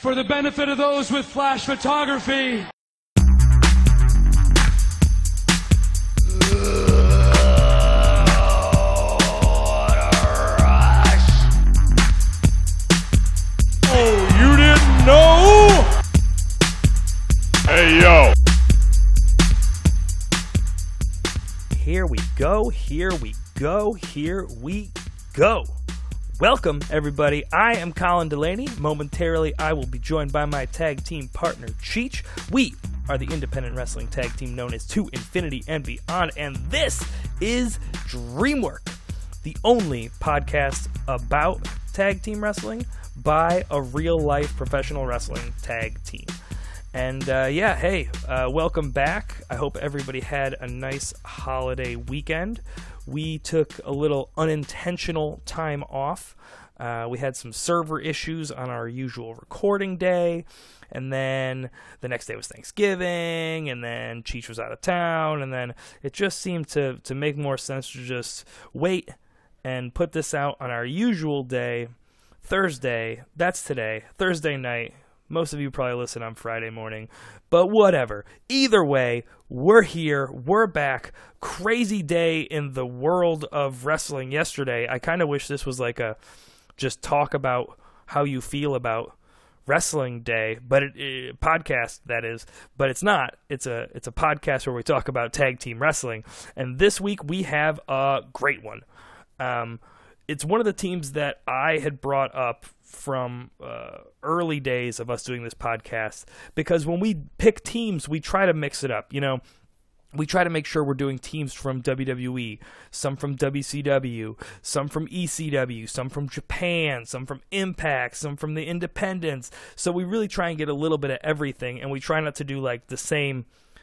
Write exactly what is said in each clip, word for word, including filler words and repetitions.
For the benefit of those with flash photography. Oh, you didn't know? Hey, yo. Here we go, here we go, here we go. Welcome, everybody. I am Colin Delaney. Momentarily, I will be joined by my tag team partner, Cheech. We are the independent wrestling tag team known as To Infinity and Beyond, and this is Dreamwork, the only podcast about tag team wrestling by a real-life professional wrestling tag team. And uh, yeah, hey, uh, welcome back. I hope everybody had a nice holiday weekend. We took a little unintentional time off. Uh, we had some server issues on our usual recording day. And then the next day was Thanksgiving. And then Cheech was out of town. And then it just seemed to, to make more sense to just wait and put this out on our usual day, Thursday. That's today, Thursday night. Most of you probably listen on Friday morning, but whatever. Either way, we're here, we're back. Crazy day in the world of wrestling yesterday. I kind of wish this was like a just talk about how you feel about wrestling day, but it, it, podcast that is, but it's not. It's a it's a podcast where we talk about tag team wrestling, and this week we have a great one. Um, it's one of the teams that I had brought up from uh, early days of us doing this podcast, because when we pick teams, we try to mix it up. You know, we try to make sure we're doing teams from W W E, some from W C W, some from E C W, some from Japan, some from Impact, some from the independents. So we really try and get a little bit of everything, and we try not to do like the same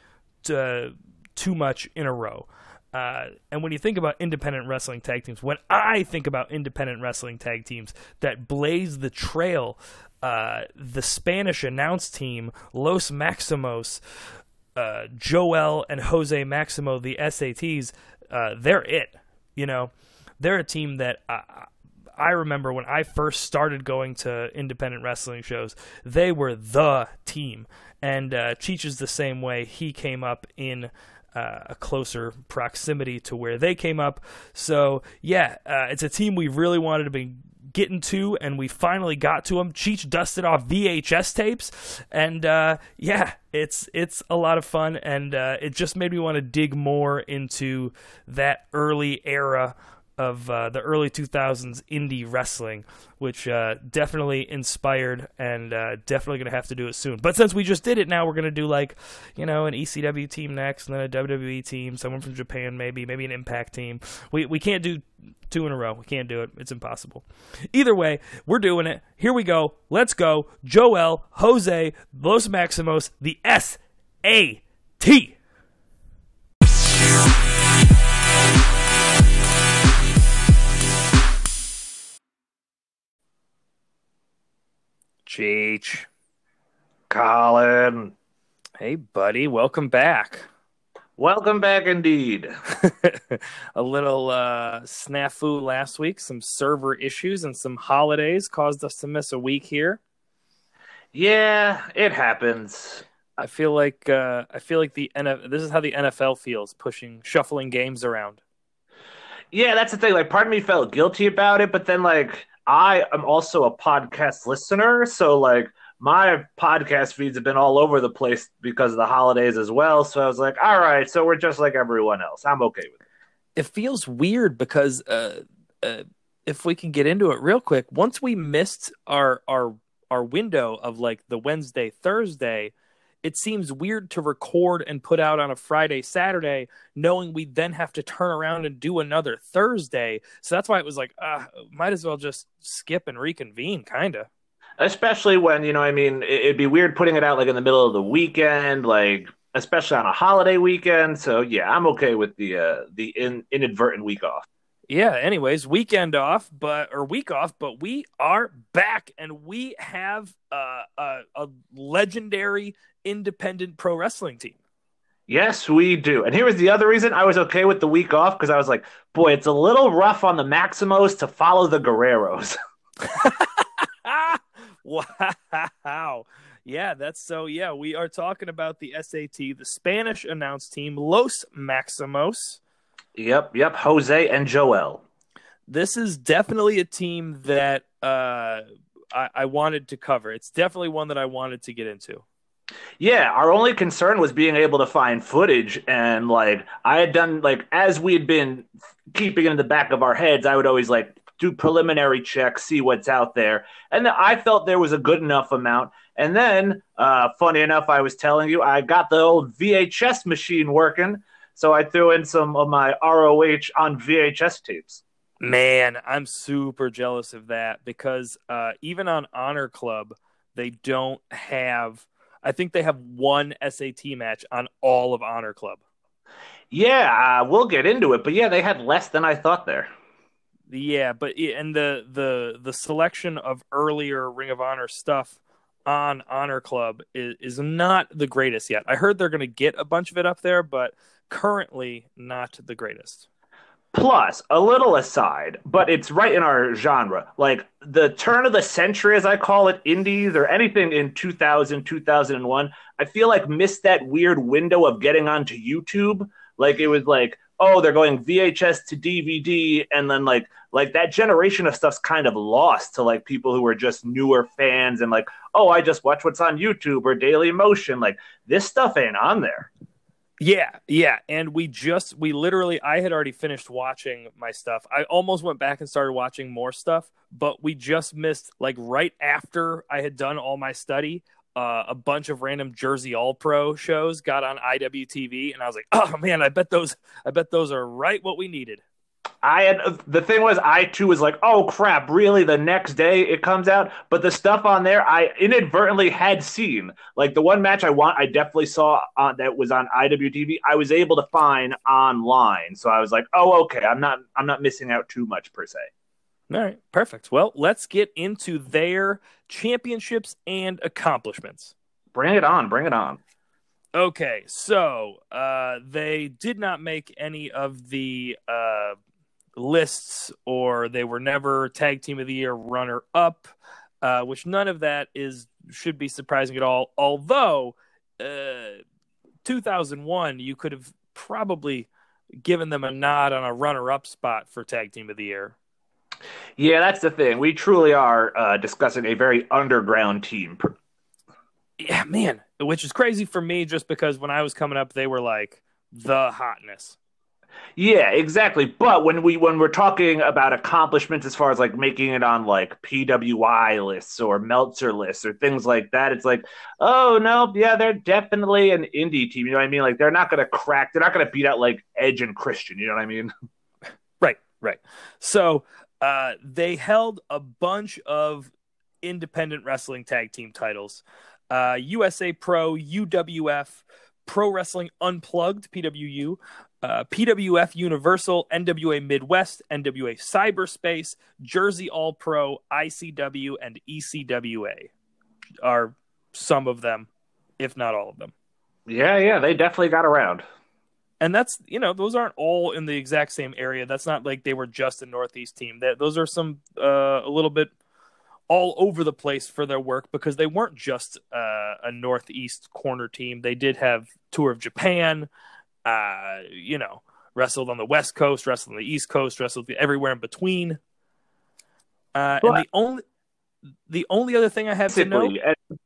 uh, too much in a row. Uh, and when you think about independent wrestling tag teams, when I think about independent wrestling tag teams that blaze the trail, uh, the Spanish announce team, Los Maximos, uh, Joel and Jose Maximo, the S A Ts, uh, they're it. You know, they're a team that I, I remember when I first started going to independent wrestling shows, they were the team. And uh, Cheech is the same way. He came up in Uh, a closer proximity to where they came up. So, yeah, uh, it's a team we really wanted to be getting to, and we finally got to them. Cheech dusted off V H S tapes, and, uh, yeah, it's it's a lot of fun, and uh, it just made me want to dig more into that early era of uh, the early two thousands indie wrestling, which uh, definitely inspired, and uh, definitely going to have to do it soon. But since we just did it, now we're going to do like, you know, an E C W team next, and then a W W E team, someone from Japan maybe, maybe an Impact team. We we can't do two in a row. We can't do it. It's impossible. Either way, we're doing it. Here we go. Let's go. Joel, Jose, Los Maximos, the S A T. Cheech. Colin. Hey, buddy. Welcome back. Welcome back indeed. A little uh, snafu last week. Some server issues and some holidays caused us to miss a week here. Yeah, it happens. I feel like uh, I feel like the N F L, this is how the N F L feels, pushing, shuffling games around. Yeah, that's the thing. Like, part of me felt guilty about it, but then, like, I am also a podcast listener, so like my podcast feeds have been all over the place because of the holidays as well. So I was like, all right, so we're just like everyone else. I'm okay with it. It feels weird because uh, uh, if we can get into it real quick, once we missed our our our window of like the Wednesday, Thursday, it seems weird to record and put out on a Friday, Saturday, knowing we then have to turn around and do another Thursday. So that's why it was like, uh, might as well just skip and reconvene, kind of. Especially when, you know, I mean, it'd be weird putting it out like in the middle of the weekend, like especially on a holiday weekend. So yeah, I'm okay with the uh, the in, inadvertent week off. Yeah, anyways, weekend off, but or week off, but we are back, and we have uh, a, a legendary independent pro wrestling team. Yes, we do. And here was the other reason I was okay with the week off, because I was like, boy, it's a little rough on the Maximos to follow the Guerreros. Wow. Yeah, that's so. Yeah, we are talking about the S A T, the Spanish announced team, Los Maximos. Yep, yep. Jose and Joel. This is definitely a team that uh, I, I wanted to cover. It's definitely one that I wanted to get into. Yeah, our only concern was being able to find footage, and like I had done, like as we had been keeping it in the back of our heads, I would always like do preliminary checks, see what's out there, and I felt there was a good enough amount. And then, uh, funny enough, I was telling you I got the old V H S machine working, so I threw in some of my R O H on V H S tapes. Man, I'm super jealous of that because uh, even on Honor Club, they don't have. I think they have one S A T match on all of Honor Club. Yeah, uh, we'll get into it, but yeah, they had less than I thought there. Yeah, but and the the the selection of earlier Ring of Honor stuff on Honor Club is, is not the greatest yet. I heard they're going to get a bunch of it up there, but currently not the greatest. Plus, a little aside, but it's right in our genre. Like the turn of the century, as I call it, indies or anything in two thousand, two thousand one, I feel like missed that weird window of getting onto YouTube. Like it was like, oh, they're going V H S to D V D, and then like like that generation of stuff's kind of lost to like people who are just newer fans and like, oh, I just watch what's on YouTube or Daily Motion. Like this stuff ain't on there. Yeah, yeah, and we just we literally I had already finished watching my stuff. I almost went back and started watching more stuff, but we just missed like right after I had done all my study, uh, a bunch of random Jersey All Pro shows got on I W T V, and I was like, oh man, I bet those I bet those are right what we needed. I had the thing was I too was like, oh crap, really? The next day it comes out, but the stuff on there I inadvertently had seen. Like the one match I want, I definitely saw on, that was on I W T V. I was able to find online, so I was like, oh okay, I'm not I'm not missing out too much per se. All right, perfect. Well, let's get into their championships and accomplishments. Bring it on, bring it on. Okay, so uh, they did not make any of the uh, lists, or they were never Tag Team of the Year runner-up, uh, which none of that is should be surprising at all. Although, uh, two thousand one, you could have probably given them a nod on a runner-up spot for Tag Team of the Year. Yeah, that's the thing. We truly are uh, discussing a very underground team. Yeah, man, which is crazy for me just because when I was coming up, they were like the hotness. Yeah, exactly. But when we when we're talking about accomplishments as far as like making it on like P W I lists or Meltzer lists or things like that, it's like, oh no, yeah, they're definitely an indie team. You know what I mean? Like they're not gonna crack, they're not gonna beat out like Edge and Christian. You know what I mean? Right, right. So uh, they held a bunch of independent wrestling tag team titles. Uh, U S A Pro, U W F, Pro Wrestling Unplugged, P W U, uh, P W F Universal, N W A Midwest, N W A Cyberspace, Jersey All Pro, I C W, and E C W A are some of them, if not all of them. Yeah, yeah, they definitely got around. And that's, you know, those aren't all in the exact same area. That's not like they were just a Northeast team. That those are some uh, a little bit all over the place for their work because they weren't just uh, a Northeast corner team. They did have Tour of Japan, uh, you know, wrestled on the West Coast, wrestled on the East Coast, wrestled everywhere in between. Uh, and the only the only other thing I have to know,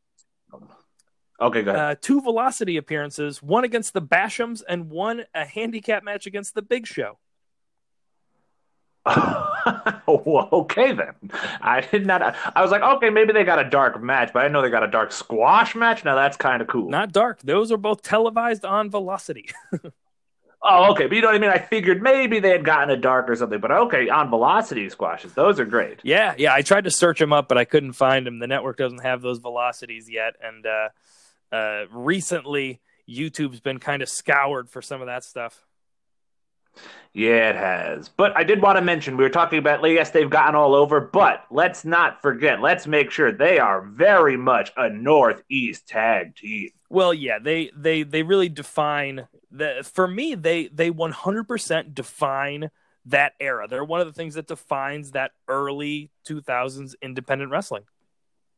okay, go ahead. Uh, two Velocity appearances, one against the Bashams and one a handicap match against the Big Show. Okay, then. I did not. I was like, okay, maybe they got a dark match, but I didn't know they got a dark squash match. Now that's kind of cool. Not dark. Those are both televised on Velocity. Oh, okay. But you know what I mean? I figured maybe they had gotten a dark or something, but okay, on Velocity squashes. Those are great. Yeah, yeah. I tried to search them up, but I couldn't find them. The network doesn't have those Velocities yet. And uh, uh, recently, YouTube's been kind of scoured for some of that stuff. Yeah, it has. But I did want to mention, we were talking about, yes, they've gotten all over, but let's not forget, let's make sure they are very much a Northeast tag team. Well, yeah, they they they really define, the, for me, they, they one hundred percent define that era. They're one of the things that defines that early two thousands independent wrestling.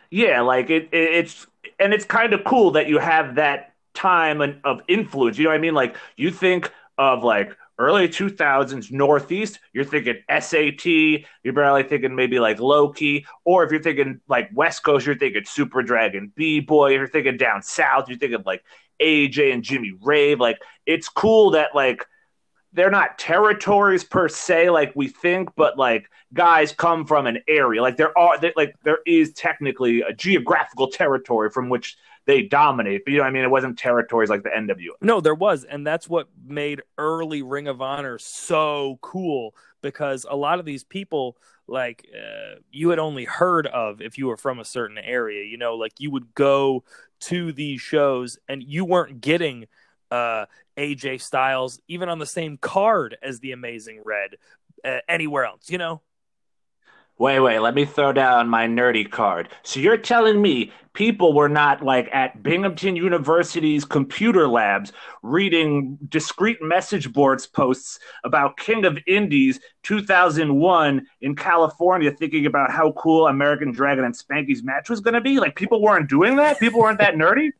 Yeah, like it, it it's and it's kind of cool that you have that time and- of influence. You know what I mean? Like you think of like early two thousands Northeast, you're thinking S A T, you're probably thinking maybe like Loki, or if you're thinking like West Coast, you're thinking Super Dragon, B-Boy, if you're thinking down south, you're thinking like A J and Jimmy Rave. Like it's cool that like they're not territories per se like we think, but like guys come from an area. Like there are they, like there is technically a geographical territory from which they dominate. But you know what I mean? It wasn't territories like the N W A. No, there was, and that's what made early Ring of Honor so cool, because a lot of these people, like uh, you had only heard of if you were from a certain area. You know, like you would go to these shows and you weren't getting uh, A J Styles even on the same card as the Amazing Red uh, anywhere else. You know. Wait, wait, let me throw down my nerdy card. So you're telling me people were not like at Binghamton University's computer labs reading discrete message boards posts about King of Indies two thousand one in California thinking about how cool American Dragon and Spanky's match was going to be? Like people weren't doing that? People weren't that nerdy?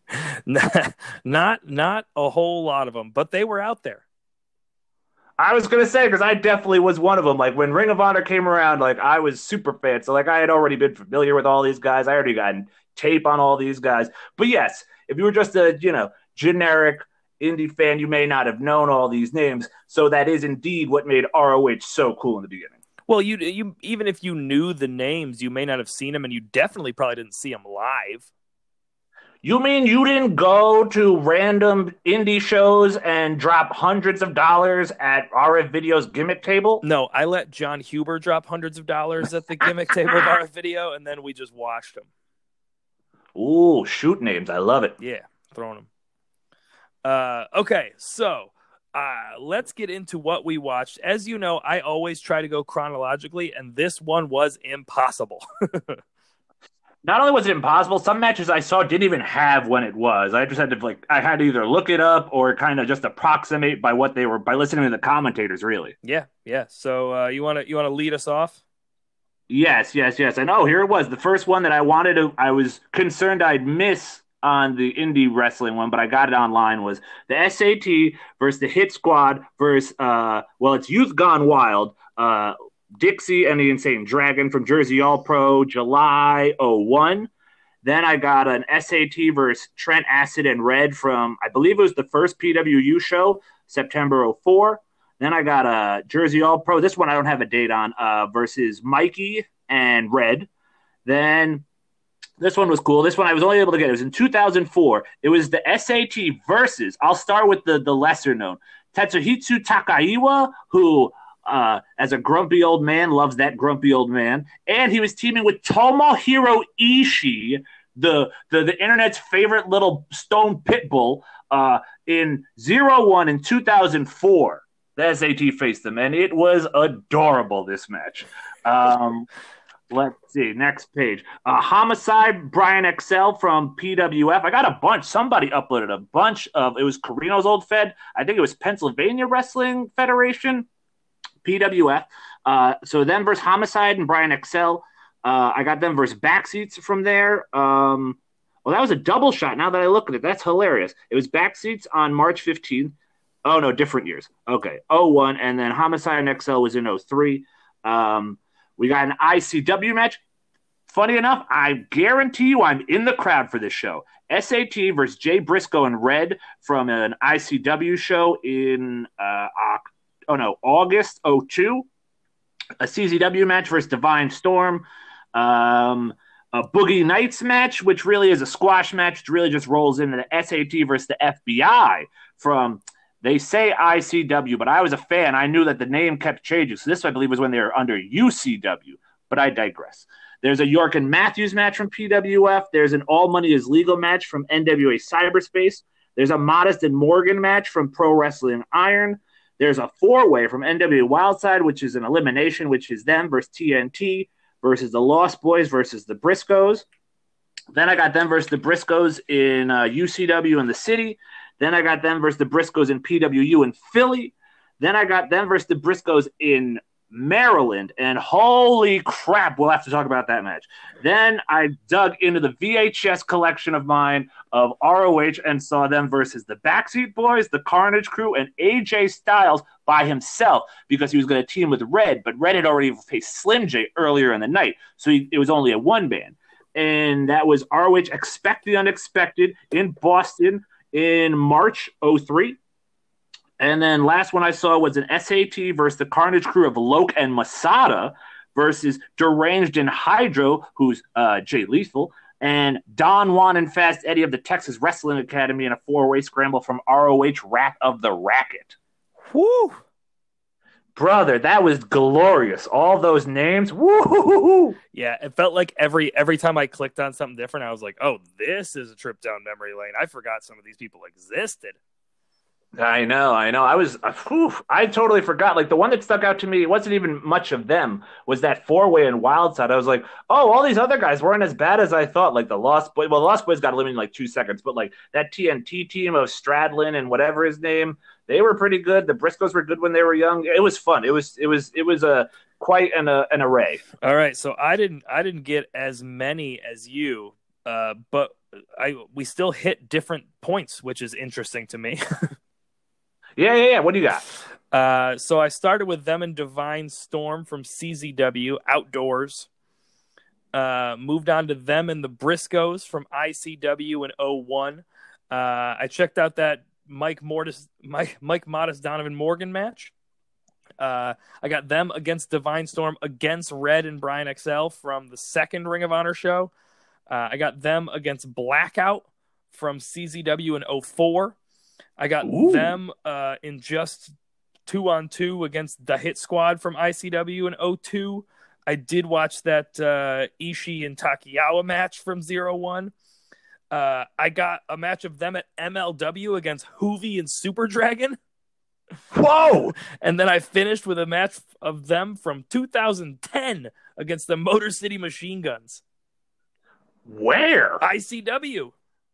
not not a whole lot of them, but they were out there. I was gonna say, because I definitely was one of them. Like when Ring of Honor came around, like I was super fan. So like I had already been familiar with all these guys. I already gotten tape on all these guys. But yes, if you were just a you know generic indie fan, you may not have known all these names. So that is indeed what made R O H so cool in the beginning. Well, you you even if you knew the names, you may not have seen them, and you definitely probably didn't see them live. You mean you didn't go to random indie shows and drop hundreds of dollars at R F Video's gimmick table? No, I let John Huber drop hundreds of dollars at the gimmick table of R F Video, and then we just watched them. Ooh, shoot names. I love it. Yeah, throwing them. Uh, okay, so uh, let's get into what we watched. As you know, I always try to go chronologically, and this one was impossible. Not only was it impossible, some matches I saw didn't even have when it was. I just had to like I had to either look it up or kind of just approximate by what they were by listening to the commentators. Really. Yeah, yeah. So uh, you want to you want to lead us off? Yes, yes, yes. And oh, here it was, the first one that I wanted to. I was concerned I'd miss on the indie wrestling one, but I got it online. Was the S A T versus the Hit Squad versus uh, well, it's Youth Gone Wild. Uh, Dixie and the Insane Dragon from Jersey All Pro, July oh one. Then I got an S A T versus Trent Acid and Red from, I believe it was the first P W U show, September oh four. Then I got a Jersey All Pro. This one I don't have a date on, uh, versus Mikey and Red. Then this one was cool. This one I was only able to get. It was in two thousand four. It was the S A T versus, I'll start with the, the lesser known, Tetsuhitsu Takaiwa, who... Uh, as a grumpy old man, loves that grumpy old man. And he was teaming with Tomohiro Ishii, the, the, the internet's favorite little stone pit bull, uh, in zero one in two thousand four. The S A T faced them, and it was adorable, this match. Um, let's see, next page. Uh, Homicide, Brian X L from P W F. I got a bunch. Somebody uploaded a bunch of, it was Carino's old fed. I think it was Pennsylvania Wrestling Federation. P W F. Uh, so them versus Homicide and Brian X L. Uh, I got them versus Backseats from there. Um, well, that was a double shot. Now that I look at it, that's hilarious. It was Backseats on March fifteenth. Oh, no, different years. Okay, oh one, and then Homicide and X L was in oh three. Um, we got an I C W match. Funny enough, I guarantee you I'm in the crowd for this show. S A T versus Jay Briscoe and Red from an I C W show in uh, October. Oh, no, August oh two, a C Z W match versus Divine Storm, um, a Boogie Nights match, which really is a squash match. It really just rolls into the S A T versus the F B I from, they say I C W, but I was a fan. I knew that the name kept changing. So this, I believe, was when they were under U C W, but I digress. There's a York and Matthews match from P W F. There's an All Money is Legal match from N W A Cyberspace. There's a Modest and Morgan match from Pro Wrestling Iron. There's a four-way from N W A Wildside, which is an elimination, which is them versus T N T versus the Lost Boys versus the Briscoes. Then I got them versus the Briscoes in uh, U C W in the city. Then I got them versus the Briscoes in P W U in Philly. Then I got them versus the Briscoes in Maryland, and holy crap, we'll have to talk about that match. Then I dug into the V H S collection of mine of R O H and saw them versus the Backseat Boys, the Carnage Crew, and A J Styles by himself because he was going to team with Red, but Red had already faced Slim J earlier in the night, so he, it was only a one-man. And that was R O H Expect the Unexpected in Boston in March oh three. And then last one I saw was an S A T versus the Carnage Crew of Loke and Masada versus Deranged and Hydro, who's uh, Jay Lethal, and Don Juan and Fast Eddie of the Texas Wrestling Academy in a four-way scramble from R O H Wrath of the Racket. Woo! Brother, that was glorious. All those names. Woo! Yeah, it felt like every every time I clicked on something different, I was like, oh, this is a trip down memory lane. I forgot some of these people existed. I know, I know. I was, uh, whew, I totally forgot. Like the one that stuck out to me, it wasn't even much of them, was that four-way in Wildside. I was like, oh, all these other guys weren't as bad as I thought. Like the Lost Boys, well, the Lost Boys got eliminated in like two seconds, but like that T N T team of Stradlin and whatever his name, they were pretty good. The Briscoes were good when they were young. It was fun. It was, it was, it was a quite an uh, an array. All right, so I didn't, I didn't get as many as you, uh, but I we still hit different points, which is interesting to me. Yeah, yeah, yeah. What do you got? Uh, so I started with them and Divine Storm from C Z W Outdoors. Uh, moved on to them and the Briscoes from I C W in oh one. Uh, I checked out that Mike Mortis, Mike Mike Modest Donovan Morgan match. Uh, I got them against Divine Storm against Red and Brian X L from the second Ring of Honor show. Uh, I got them against Blackout from C Z W in oh four. I got Ooh. them uh, in just two on two against the Hit Squad from I C W in oh two. I did watch that uh, Ishii and Takiyawa match from zero one. Uh, I got a match of them at M L W against Hoovy and Super Dragon. Whoa! And then I finished with a match of them from two thousand ten against the Motor City Machine Guns. Where? I C W.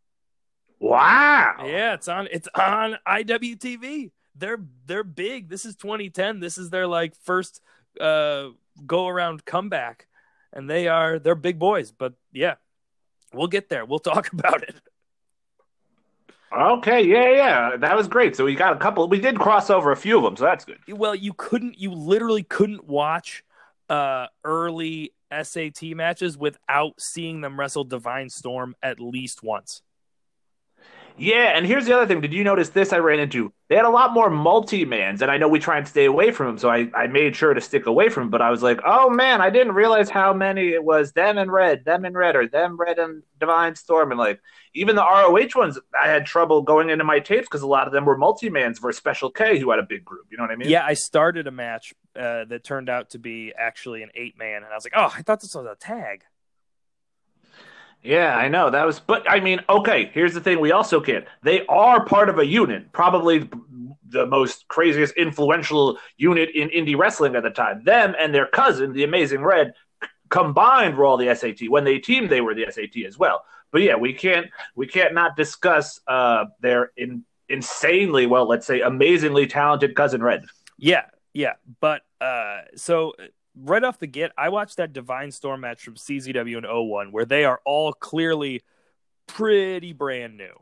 Wow. Yeah, it's on it's on I W T V. They're they're big. This is twenty ten. This is their like first uh go around comeback. And they are they're big boys, but yeah. We'll get there. We'll talk about it. Okay, yeah, yeah. That was great. So we got a couple we did cross over a few of them, so that's good. Well, you couldn't you literally couldn't watch uh early S A T matches without seeing them wrestle Divine Storm at least once. Yeah, and here's the other thing. Did you notice this I ran into? They had a lot more multi-mans, and I know we try and stay away from them, so I, I made sure to stick away from them, but I was like, oh, man, I didn't realize how many it was them and Red, them and Red, or them, Red, and Divine Storm, and like, even the R O H ones, I had trouble going into my tapes because a lot of them were multi-mans versus Special K, who had a big group, you know what I mean? Yeah, I started a match uh, that turned out to be actually an eight-man, and I was like, oh, I thought this was a tag. Yeah, I know. That was, but I mean, okay, here's the thing we also can't. They are part of a unit, probably the most craziest, influential unit in indie wrestling at the time. Them and their cousin, the Amazing Red, combined were all the S A T. When they teamed, they were the S A T as well. But yeah, we can't, we can't not discuss uh, their in, insanely, well, let's say, amazingly talented cousin Red. Yeah, yeah. But uh, so right off the get, I watched that Divine Storm match from C Z W in oh one where they are all clearly pretty brand new.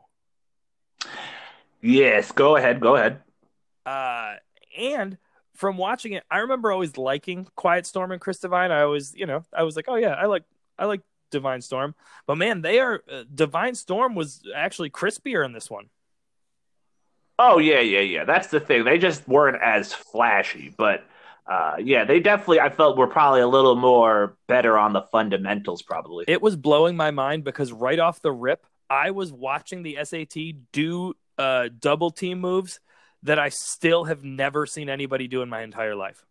Yes, go ahead, go ahead. Uh, and from watching it, I remember always liking Quiet Storm and Chris Divine. I always, you know, I was like, oh yeah, I like, I like Divine Storm. But man, they are uh, Divine Storm was actually crispier in this one. Oh yeah, yeah, yeah. That's the thing. They just weren't as flashy, but. Uh, yeah, they definitely, I felt, were probably a little more better on the fundamentals, probably. It was blowing my mind because right off the rip, I was watching the S A T do uh, double team moves that I still have never seen anybody do in my entire life.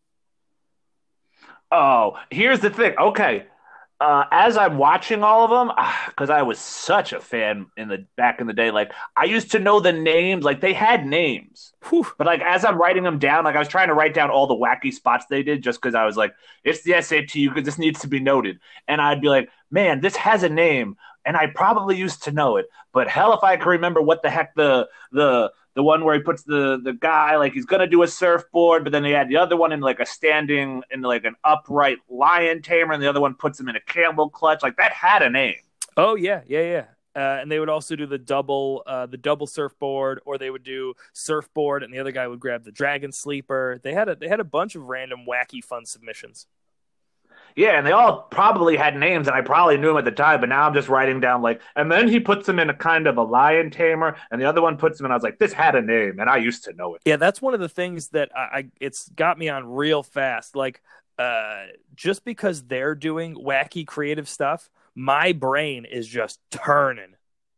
Oh, here's the thing. Okay. Uh, as I'm watching all of them, because I was such a fan in the back in the day, like I used to know the names, like they had names, Whew. But like as I'm writing them down, like I was trying to write down all the wacky spots they did, just because I was like, it's the S A T, because this needs to be noted, and I'd be like, man, this has a name, and I probably used to know it, but hell, if I can remember what the heck the the the one where he puts the the guy like he's gonna do a surfboard, but then they had the other one in like a standing in like an upright lion tamer, and the other one puts him in a camel clutch. Like that had a name. Oh yeah, yeah, yeah. Uh, and they would also do the double, uh, the double surfboard, or they would do surfboard, and the other guy would grab the dragon sleeper. They had a they had a bunch of random, wacky, fun submissions. Yeah, and they all probably had names, and I probably knew them at the time, but now I'm just writing down like, and then he puts him in a kind of a lion tamer, and the other one puts him in. I was like, this had a name, and I used to know it. Yeah, that's one of the things that I, I it's got me on real fast. Like, uh, just because they're doing wacky, creative stuff, my brain is just turning.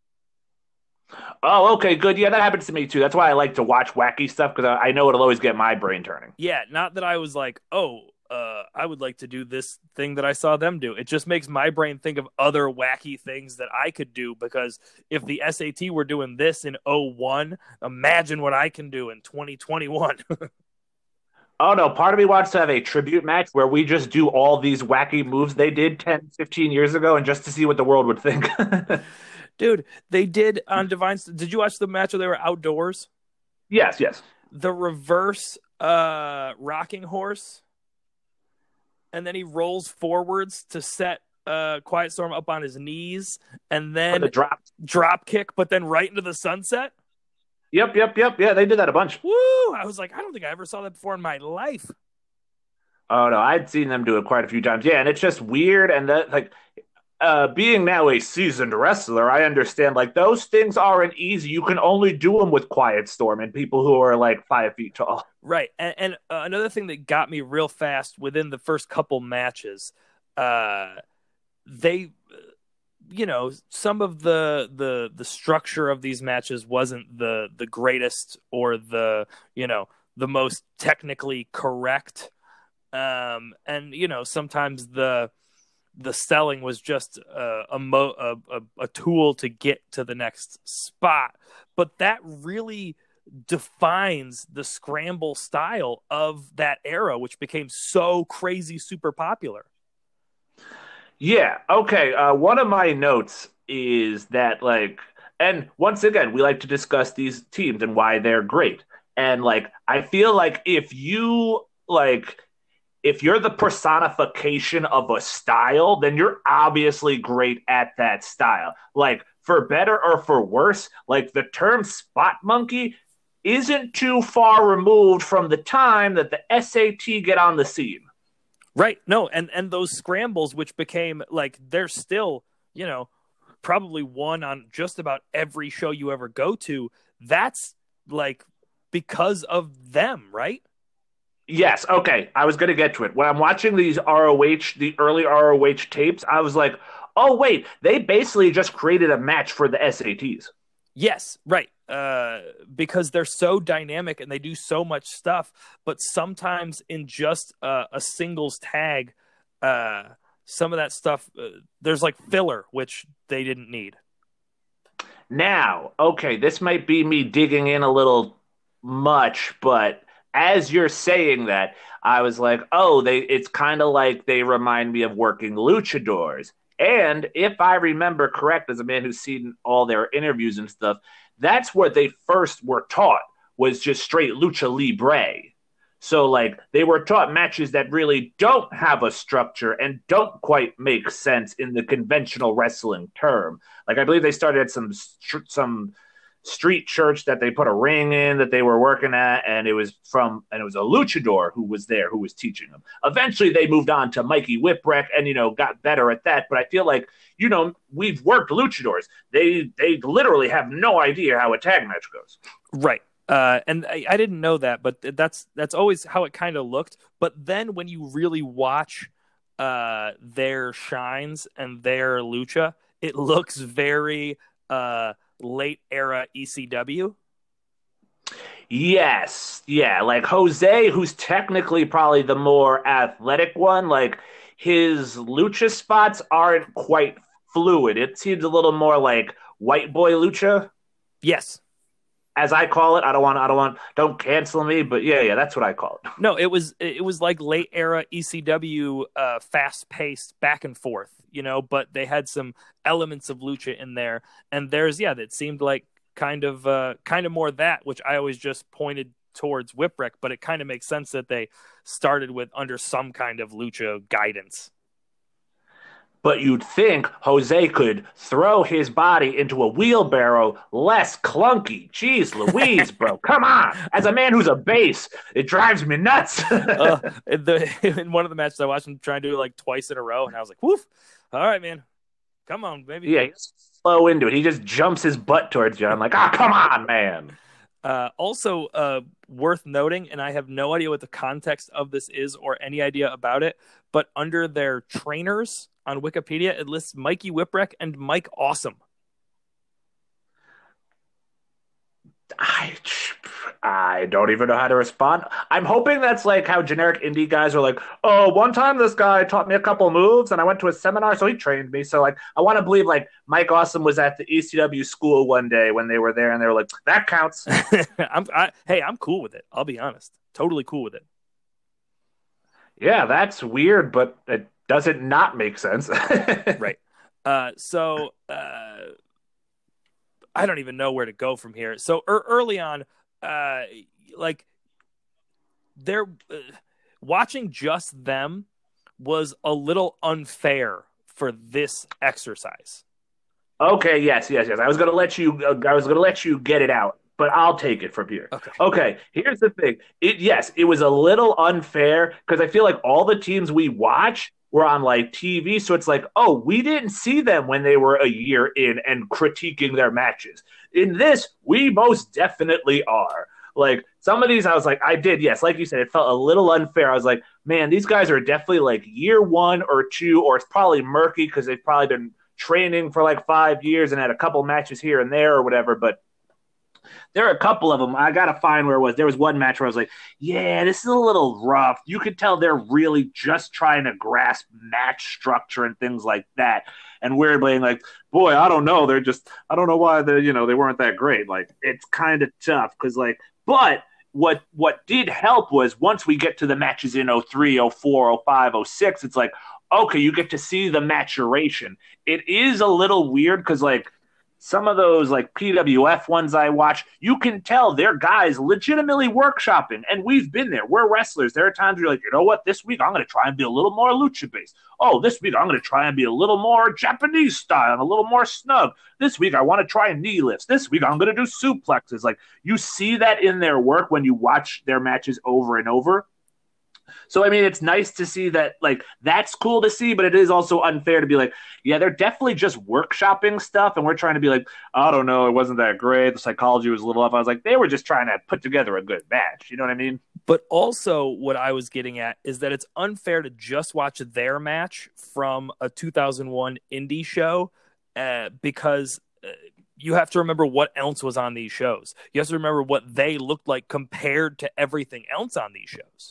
Oh, okay, good. Yeah, that happens to me too. That's why I like to watch wacky stuff because I, I know it'll always get my brain turning. Yeah, not that I was like, oh, uh, I would like to do this thing that I saw them do. It just makes my brain think of other wacky things that I could do because if the S A T were doing this in oh one, imagine what I can do in twenty twenty-one. Oh, no. Part of me wants to have a tribute match where we just do all these wacky moves they did ten, fifteen years ago and just to see what the world would think. Dude, they did on Divine. Did you watch the match where they were outdoors? Yes, yes. The reverse uh, rocking horse. And then he rolls forwards to set uh, Quiet Storm up on his knees. And then the drop. drop kick, but then right into the sunset. Yep, yep, yep. Yeah, they did that a bunch. Woo! I was like, I don't think I ever saw that before in my life. Oh, no. I'd seen them do it quite a few times. Yeah, and it's just weird. And that, like, uh, being now a seasoned wrestler, I understand, like, those things aren't easy. You can only do them with Quiet Storm and people who are, like, five feet tall. Right. And, and uh, another thing that got me real fast within the first couple matches, uh, they, you know, some of the, the, the structure of these matches wasn't the, the greatest or the, you know, the most technically correct. Um, and, you know, sometimes the, the selling was just a, a, mo- a, a tool to get to the next spot. But that really defines the scramble style of that era, which became so crazy, super popular. Yeah. Okay. Uh, one of my notes is that, like, and once again, we like to discuss these teams and why they're great. And, like, I feel like if you, like, if you're the personification of a style, then you're obviously great at that style. Like, for better or for worse, like, the term spot monkey isn't too far removed from the time that the S A T get on the scene. Right. No, and, and those scrambles, which became, like, they're still, you know, probably one on just about every show you ever go to. That's, like, because of them, right? Yes. Okay. I was going to get to it. When I'm watching these R O H, the early R O H tapes, I was like, oh, wait, they basically just created a match for the S A Ts. Yes, right. Uh, because they're so dynamic and they do so much stuff, but sometimes in just uh, a singles tag, uh, some of that stuff, uh, there's like filler, which they didn't need. Now, okay, this might be me digging in a little much, but as you're saying that, I was like, oh, they it's kind of like they remind me of working luchadors. And if I remember correct, as a man who's seen all their interviews and stuff, that's what they first were taught, was just straight lucha libre. So, like, they were taught matches that really don't have a structure and don't quite make sense in the conventional wrestling term. Like, I believe they started at some some street church that they put a ring in that they were working at, and it was from and it was a luchador who was there who was teaching them. Eventually they moved on to Mikey Whipwreck and, you know, got better at that. But I feel like, you know, we've worked luchadors. They they literally have no idea how a tag match goes. Right. Uh, and I, I didn't know that, but that's that's always how it kind of looked. But then when you really watch uh, their shines and their lucha, it looks very uh, late era E C W. Yes, yeah, like Jose, who's technically probably the more athletic one, like his lucha spots aren't quite fluid. It seems a little more like white boy lucha. Yes. As I call it. I don't want, I don't want, don't cancel me, but yeah, yeah, that's what I call it. No, it was, it was like late era E C W, uh, fast paced back and forth, you know, but they had some elements of lucha in there. And there's, yeah, that seemed like kind of uh, kind of more that, which I always just pointed towards Whipwreck, but it kind of makes sense that they started with under some kind of lucha guidance. But you'd think Jose could throw his body into a wheelbarrow less clunky. Jeez Louise, bro. Come on. As a man who's a base, it drives me nuts. uh, in, the, in one of the matches I watched him try and do it like twice in a row, and I was like, woof. All right, man. Come on, baby. Yeah, he's slow into it. He just jumps his butt towards you. I'm like, ah, oh, come on, man. Uh, also, uh, worth noting, and I have no idea what the context of this is or any idea about it, but under their trainers on Wikipedia, it lists Mikey Whipwreck and Mike Awesome. I, I don't even know how to respond. I'm hoping that's like how generic indie guys are like, oh, one time this guy taught me a couple moves and I went to a seminar, so he trained me. So like, I want to believe like Mike Awesome was at the E C W school one day when they were there and they were like, that counts. I'm, I, hey, I'm cool with it. I'll be honest. Totally cool with it. Yeah, that's weird, but it doesn't not make sense. Right. Uh, so, uh, I don't even know where to go from here. So er, early on, uh, like they're uh, watching just them was a little unfair for this exercise. Okay. Yes. Yes. Yes. I was gonna let you. Uh, I was gonna let you get it out, but I'll take it from here. Okay. Okay. Here's the thing. It yes, it was a little unfair because I feel like all the teams we watch were on like T V, so it's like, oh, we didn't see them when they were a year in and critiquing their matches. In this, we most definitely are. Like some of these, I was like, I did, yes, like you said, it felt a little unfair. I was like, man, these guys are definitely like year one or two, or it's probably murky because they've probably been training for like five years and had a couple matches here and there or whatever, but there are a couple of them. I got to find where it was. There was one match where I was like, yeah, this is a little rough. You could tell they're really just trying to grasp match structure and things like that. And weirdly, like, boy, I don't know. They're just, I don't know why they, you know, they weren't that great. Like, it's kind of tough because, like, but what what did help was once we get to the matches in oh three, oh four, oh five, oh six, it's like, okay, you get to see the maturation. It is a little weird because, like, some of those like P W F ones I watch, you can tell they're guys legitimately workshopping, and we've been there. We're wrestlers. There are times where you're like, you know what, this week I'm going to try and be a little more lucha-based. Oh, this week I'm going to try and be a little more Japanese style and a little more snug. This week I want to try knee lifts. This week I'm going to do suplexes. Like, you see that in their work when you watch their matches over and over. So, I mean, it's nice to see that, like, that's cool to see, but it is also unfair to be like, yeah, they're definitely just workshopping stuff, and we're trying to be like, I don't know, it wasn't that great, the psychology was a little off. I was like, they were just trying to put together a good match, you know what I mean? But also what I was getting at is that it's unfair to just watch their match from a two thousand one indie show uh, because uh, you have to remember what else was on these shows. You have to remember what they looked like compared to everything else on these shows.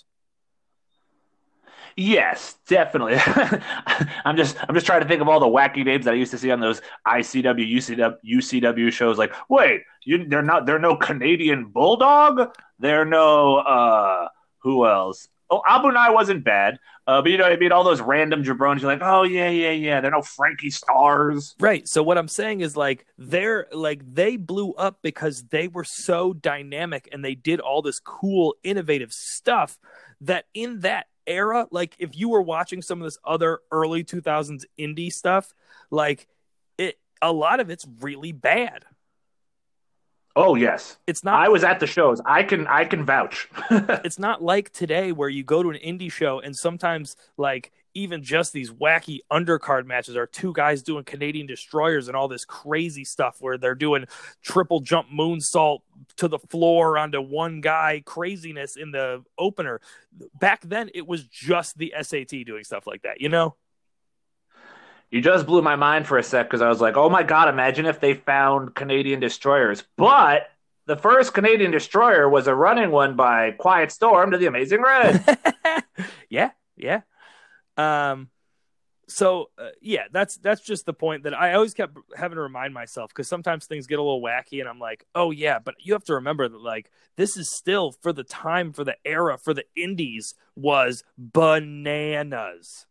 Yes, definitely. I'm just I'm just trying to think of all the wacky names that I used to see on those I C W, U C W, U C W shows. Like, wait, you, they're not they're no Canadian Bulldog. They're no uh, who else? Oh, Abunai wasn't bad, uh, but you know what I mean. All those random jabronis, you're like, oh yeah, yeah, yeah. They're no Frankie Stars, right? So what I'm saying is like they're like they blew up because they were so dynamic and they did all this cool, innovative stuff that in that era, like if you were watching some of this other early two thousands indie stuff, like it a lot of it's really bad. Oh yes, it's not. I was at the shows. I can I can vouch. It's not like today where you go to an indie show and sometimes like even just these wacky undercard matches are two guys doing Canadian destroyers and all this crazy stuff where they're doing triple jump moonsault to the floor onto one guy craziness in the opener. Back then, it was just the S A T doing stuff like that, you know? You just blew my mind for a sec because I was like, oh my God, imagine if they found Canadian destroyers. But the first Canadian destroyer was a running one by Quiet Storm to the Amazing Red. yeah, yeah. Um, so uh, yeah, that's that's just the point that I always kept having to remind myself because sometimes things get a little wacky and I'm like, oh yeah, but you have to remember that like this is still for the time, for the era, for the indies was bananas.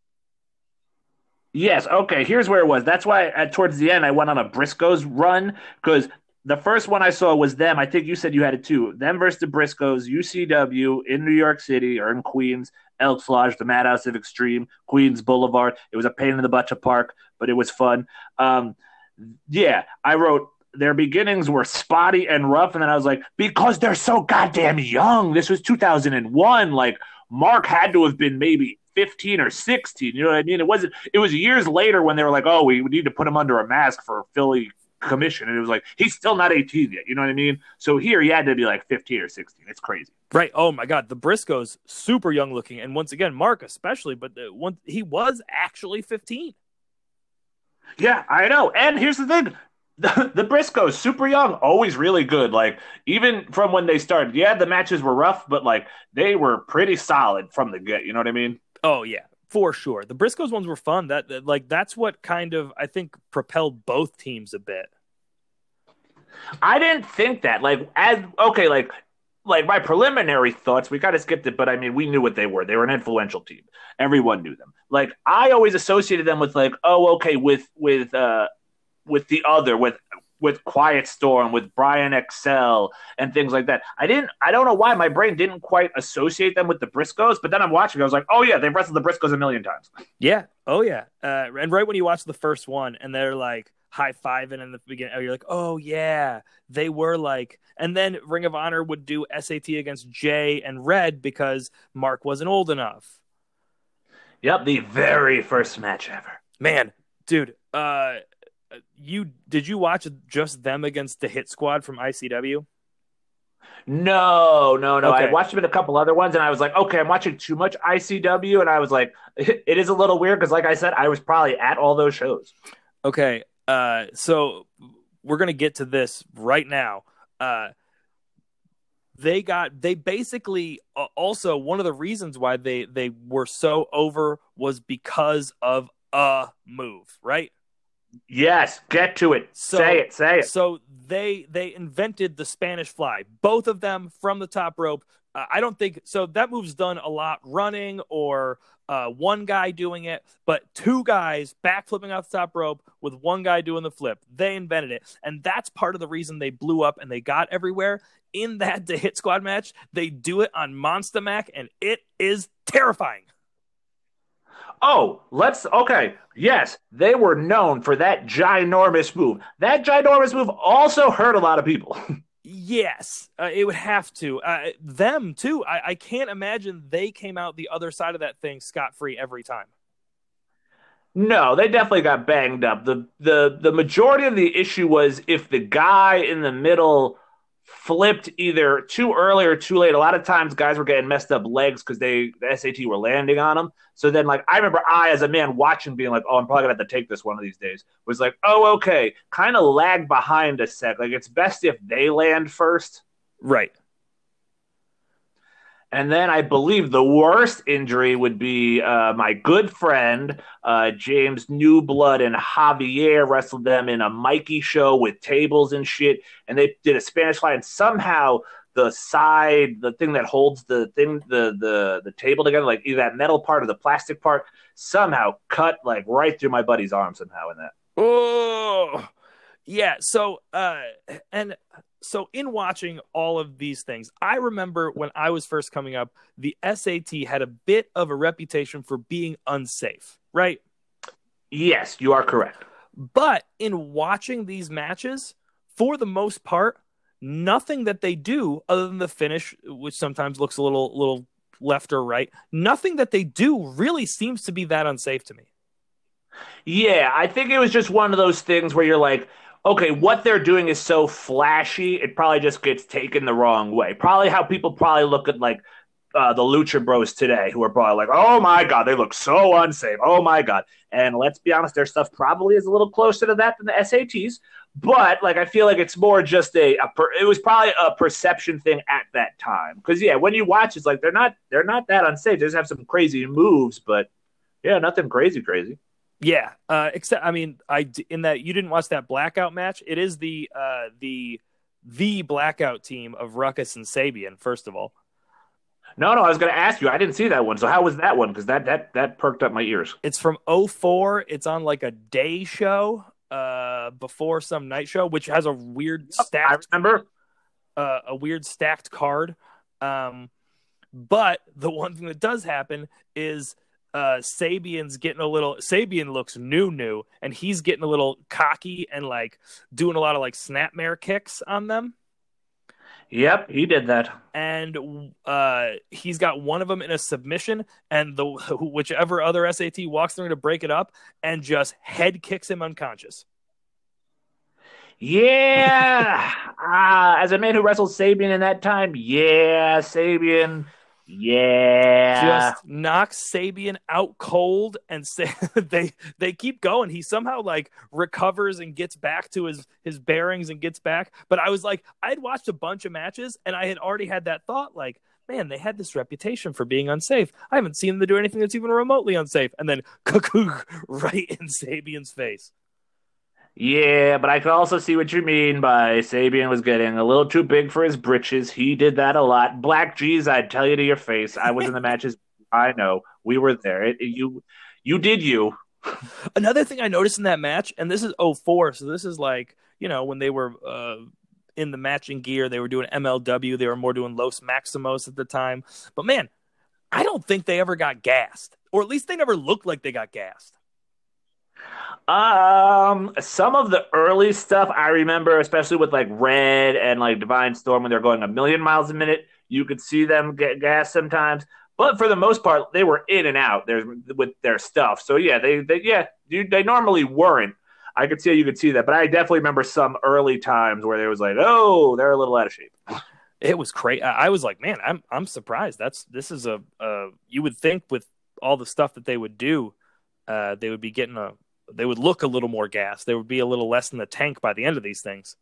Yes, okay, here's where it was. That's why at, towards the end I went on a Briscoes run because the first one I saw was them. I think you said you had it too. Them versus the Briscoes, U C W in New York City or in Queens, Elks Lodge, the Madhouse of Extreme, Queens Boulevard. It was a pain in the butt to park, but it was fun. Um, yeah, I wrote their beginnings were spotty and rough, and then I was like, because they're so goddamn young. This was two thousand one. Like, Mark had to have been maybe fifteen or sixteen. You know what I mean? It wasn't. It was years later when they were like, oh, we need to put him under a mask for Philly commission, and it was like he's still not eighteen yet. You know what I mean? So here he had to be like fifteen or sixteen. It's crazy, right? Oh my god, the Briscoes super young looking, and once again, Mark especially, but the one he was actually fifteen. Yeah, I know. And here's the thing. The, the Briscoes, super young, always really good. Like, even from when they started, yeah, the matches were rough, but like they were pretty solid from the get. You know what I mean? Oh yeah, for sure. The Briscoes ones were fun. That, that like that's what kind of I think propelled both teams a bit. I didn't think that. Like, as okay, like like my preliminary thoughts, we kind of skipped it, but I mean, we knew what they were. They were an influential team. Everyone knew them. Like, I always associated them with like, oh, okay, with with uh with the other, with with Quiet Storm, with Brian Excel, and things like that. I didn't. I don't know why my brain didn't quite associate them with the Briscoes, but then I'm watching. I was like, oh yeah, they've wrestled the Briscoes a million times. Yeah. Oh yeah. Uh, and right when you watch the first one, and they're like high fiving in the beginning, you're like, oh yeah, they were like. And then Ring of Honor would do S A T against Jay and Red because Mark wasn't old enough. Yep, the very first match ever. Man, dude. Uh, You did you watch just them against the Hit Squad from I C W? No, no, no. Okay. I watched them in a couple other ones, and I was like, okay, I'm watching too much I C W, and I was like, it is a little weird because, like I said, I was probably at all those shows. Okay, uh, so we're gonna get to this right now. Uh, they got they basically uh, also one of the reasons why they they were so over was because of a move, right? Yes, get to it. So, say it, say it. So they they invented the Spanish Fly, both of them from the top rope. Uh, I don't think so. That move's done a lot running or uh, one guy doing it, but two guys backflipping off the top rope with one guy doing the flip. They invented it, and that's part of the reason they blew up and they got everywhere. In that The Hit Squad match, they do it on Monster Mac, and it is terrifying. Oh, let's, okay, yes, they were known for that ginormous move. That ginormous move also hurt a lot of people. Yes, uh, it would have to. Uh, them, too. I, I can't imagine they came out the other side of that thing scot-free every time. No, they definitely got banged up. The, the, the majority of the issue was if the guy in the middle flipped either too early or too late. A lot of times guys were getting messed up legs because they the S A T were landing on them. So then, like, I remember I, as a man watching, being like, oh, I'm probably going to have to take this one of these days. Was like, oh, okay, kind of lag behind a sec. Like, it's best if they land first. Right. And then I believe the worst injury would be uh, my good friend, uh, James Newblood and Javier wrestled them in a Mikey show with tables and shit. And they did a Spanish Fly, and somehow the side, the thing that holds the thing, the, the, the table together, like either that metal part or the plastic part, somehow cut like right through my buddy's arm somehow in that. Oh, yeah. So, uh, and so in watching all of these things, I remember when I was first coming up, the S A T had a bit of a reputation for being unsafe, right? Yes, you are correct. But in watching these matches, for the most part, nothing that they do other than the finish, which sometimes looks a little, little left or right, nothing that they do really seems to be that unsafe to me. Yeah, I think it was just one of those things where you're like, okay, what they're doing is so flashy, it probably just gets taken the wrong way. Probably how people probably look at, like, uh, the Lucha Bros today, who are probably like, oh, my God, they look so unsafe. Oh, my God. And let's be honest, their stuff probably is a little closer to that than the S A Ts. But, like, I feel like it's more just a, a per, it was probably a perception thing at that time. Because, yeah, when you watch, it's like they're not they're not that unsafe. They just have some crazy moves, but, yeah, nothing crazy, crazy. Yeah, uh, except I mean, I in that you didn't watch that Blackout match. It is the uh, the the Blackout team of Ruckus and Sabian. First of all, no, no, I was going to ask you. I didn't see that one. So how was that one? Because that that that perked up my ears. It's from oh four. It's on like a day show. uh, before some night show, which has a weird I stacked, remember. uh, a weird stacked card. Um, but the one thing that does happen is uh, Sabian's getting a little. Sabian looks new, new, and he's getting a little cocky and like doing a lot of like snapmare kicks on them. Yep, he did that. And uh, he's got one of them in a submission, and the whichever other S A T walks through to break it up and just head kicks him unconscious. Yeah, uh, as a man who wrestled Sabian in that time, yeah, Sabian, yeah, Just knocks Sabian out cold, and say, they they keep going. He somehow like recovers and gets back to his his bearings and gets back. But I was like, I'd watched a bunch of matches, and I had already had that thought, like, man, they had this reputation for being unsafe. I haven't seen them do anything that's even remotely unsafe. And then cuckoo right in Sabian's face. yeah. But I can also see what you mean by Sabian was getting a little too big for his britches. He did that a lot. Black G's, I'd tell you to your face. I was in the matches. I know we were there. It, you, you did you. Another thing I noticed in that match, and this is oh four, so this is like, you know, when they were uh, in the matching gear, they were doing M L W, they were more doing Los Maximos at the time. But man, I don't think they ever got gassed, or at least they never looked like they got gassed. Um, some of the early stuff I remember, especially with like Red and like Divine Storm, when they're going a million miles a minute, you could see them get gas sometimes. But for the most part, they were in and out there with their stuff. So yeah, they, they yeah, you, they normally weren't. I could see you could see that, but I definitely remember some early times where there was like, oh, they're a little out of shape. It was crazy. I was like, man, I'm I'm surprised. That's this is a uh, you would think with all the stuff that they would do, uh, they would be getting a. They would look a little more gas. They would be a little less in the tank by the end of these things.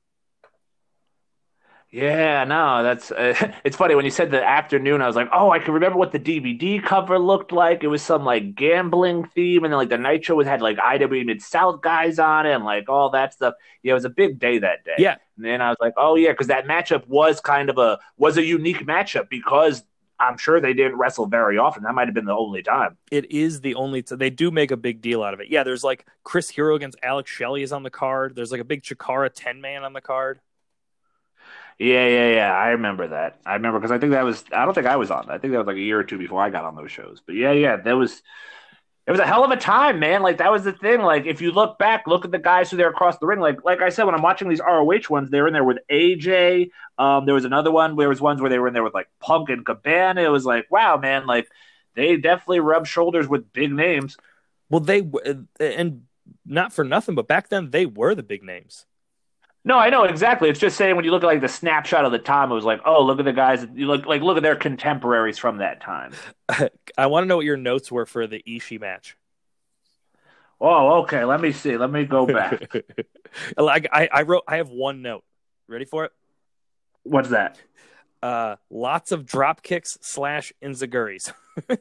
Yeah, no, that's uh, it's funny when you said the afternoon. I was like, oh, I can remember what the D V D cover looked like. It was some like gambling theme, and then like the Nitro was had like I W Mid South guys on it, and like all that stuff. Yeah, it was a big day that day. Yeah, and then I was like, oh yeah, because that matchup was kind of a was a unique matchup because I'm sure they didn't wrestle very often. That might have been the only time. It is the only t- they do make a big deal out of it. Yeah, there's like Chris Hero against Alex Shelley is on the card. There's like a big Chikara ten man on the card. Yeah, yeah, yeah. I remember that. I remember because I think that was. I don't think I was on. I think that was like a year or two before I got on those shows. But yeah, yeah, that was. It was a hell of a time, man. Like that was the thing. Like if you look back, look at the guys who they're across the ring. Like like I said, when I'm watching these R O H ones, they were in there with A J. Um, there was another one. There was ones where they were in there with like Punk and Cabana. It was like, wow, man. Like they definitely rub shoulders with big names. Well, they and not for nothing, but back then they were the big names. No, I know exactly. It's just saying when you look at like the snapshot of the time, it was like, oh, look at the guys. You look like look at their contemporaries from that time. I want to know what your notes were for the Ishii match. Oh, okay. Let me see. Let me go back. Like I, I wrote. I have one note. Ready for it? What's that? Uh, lots of drop kicks slash inzaguris.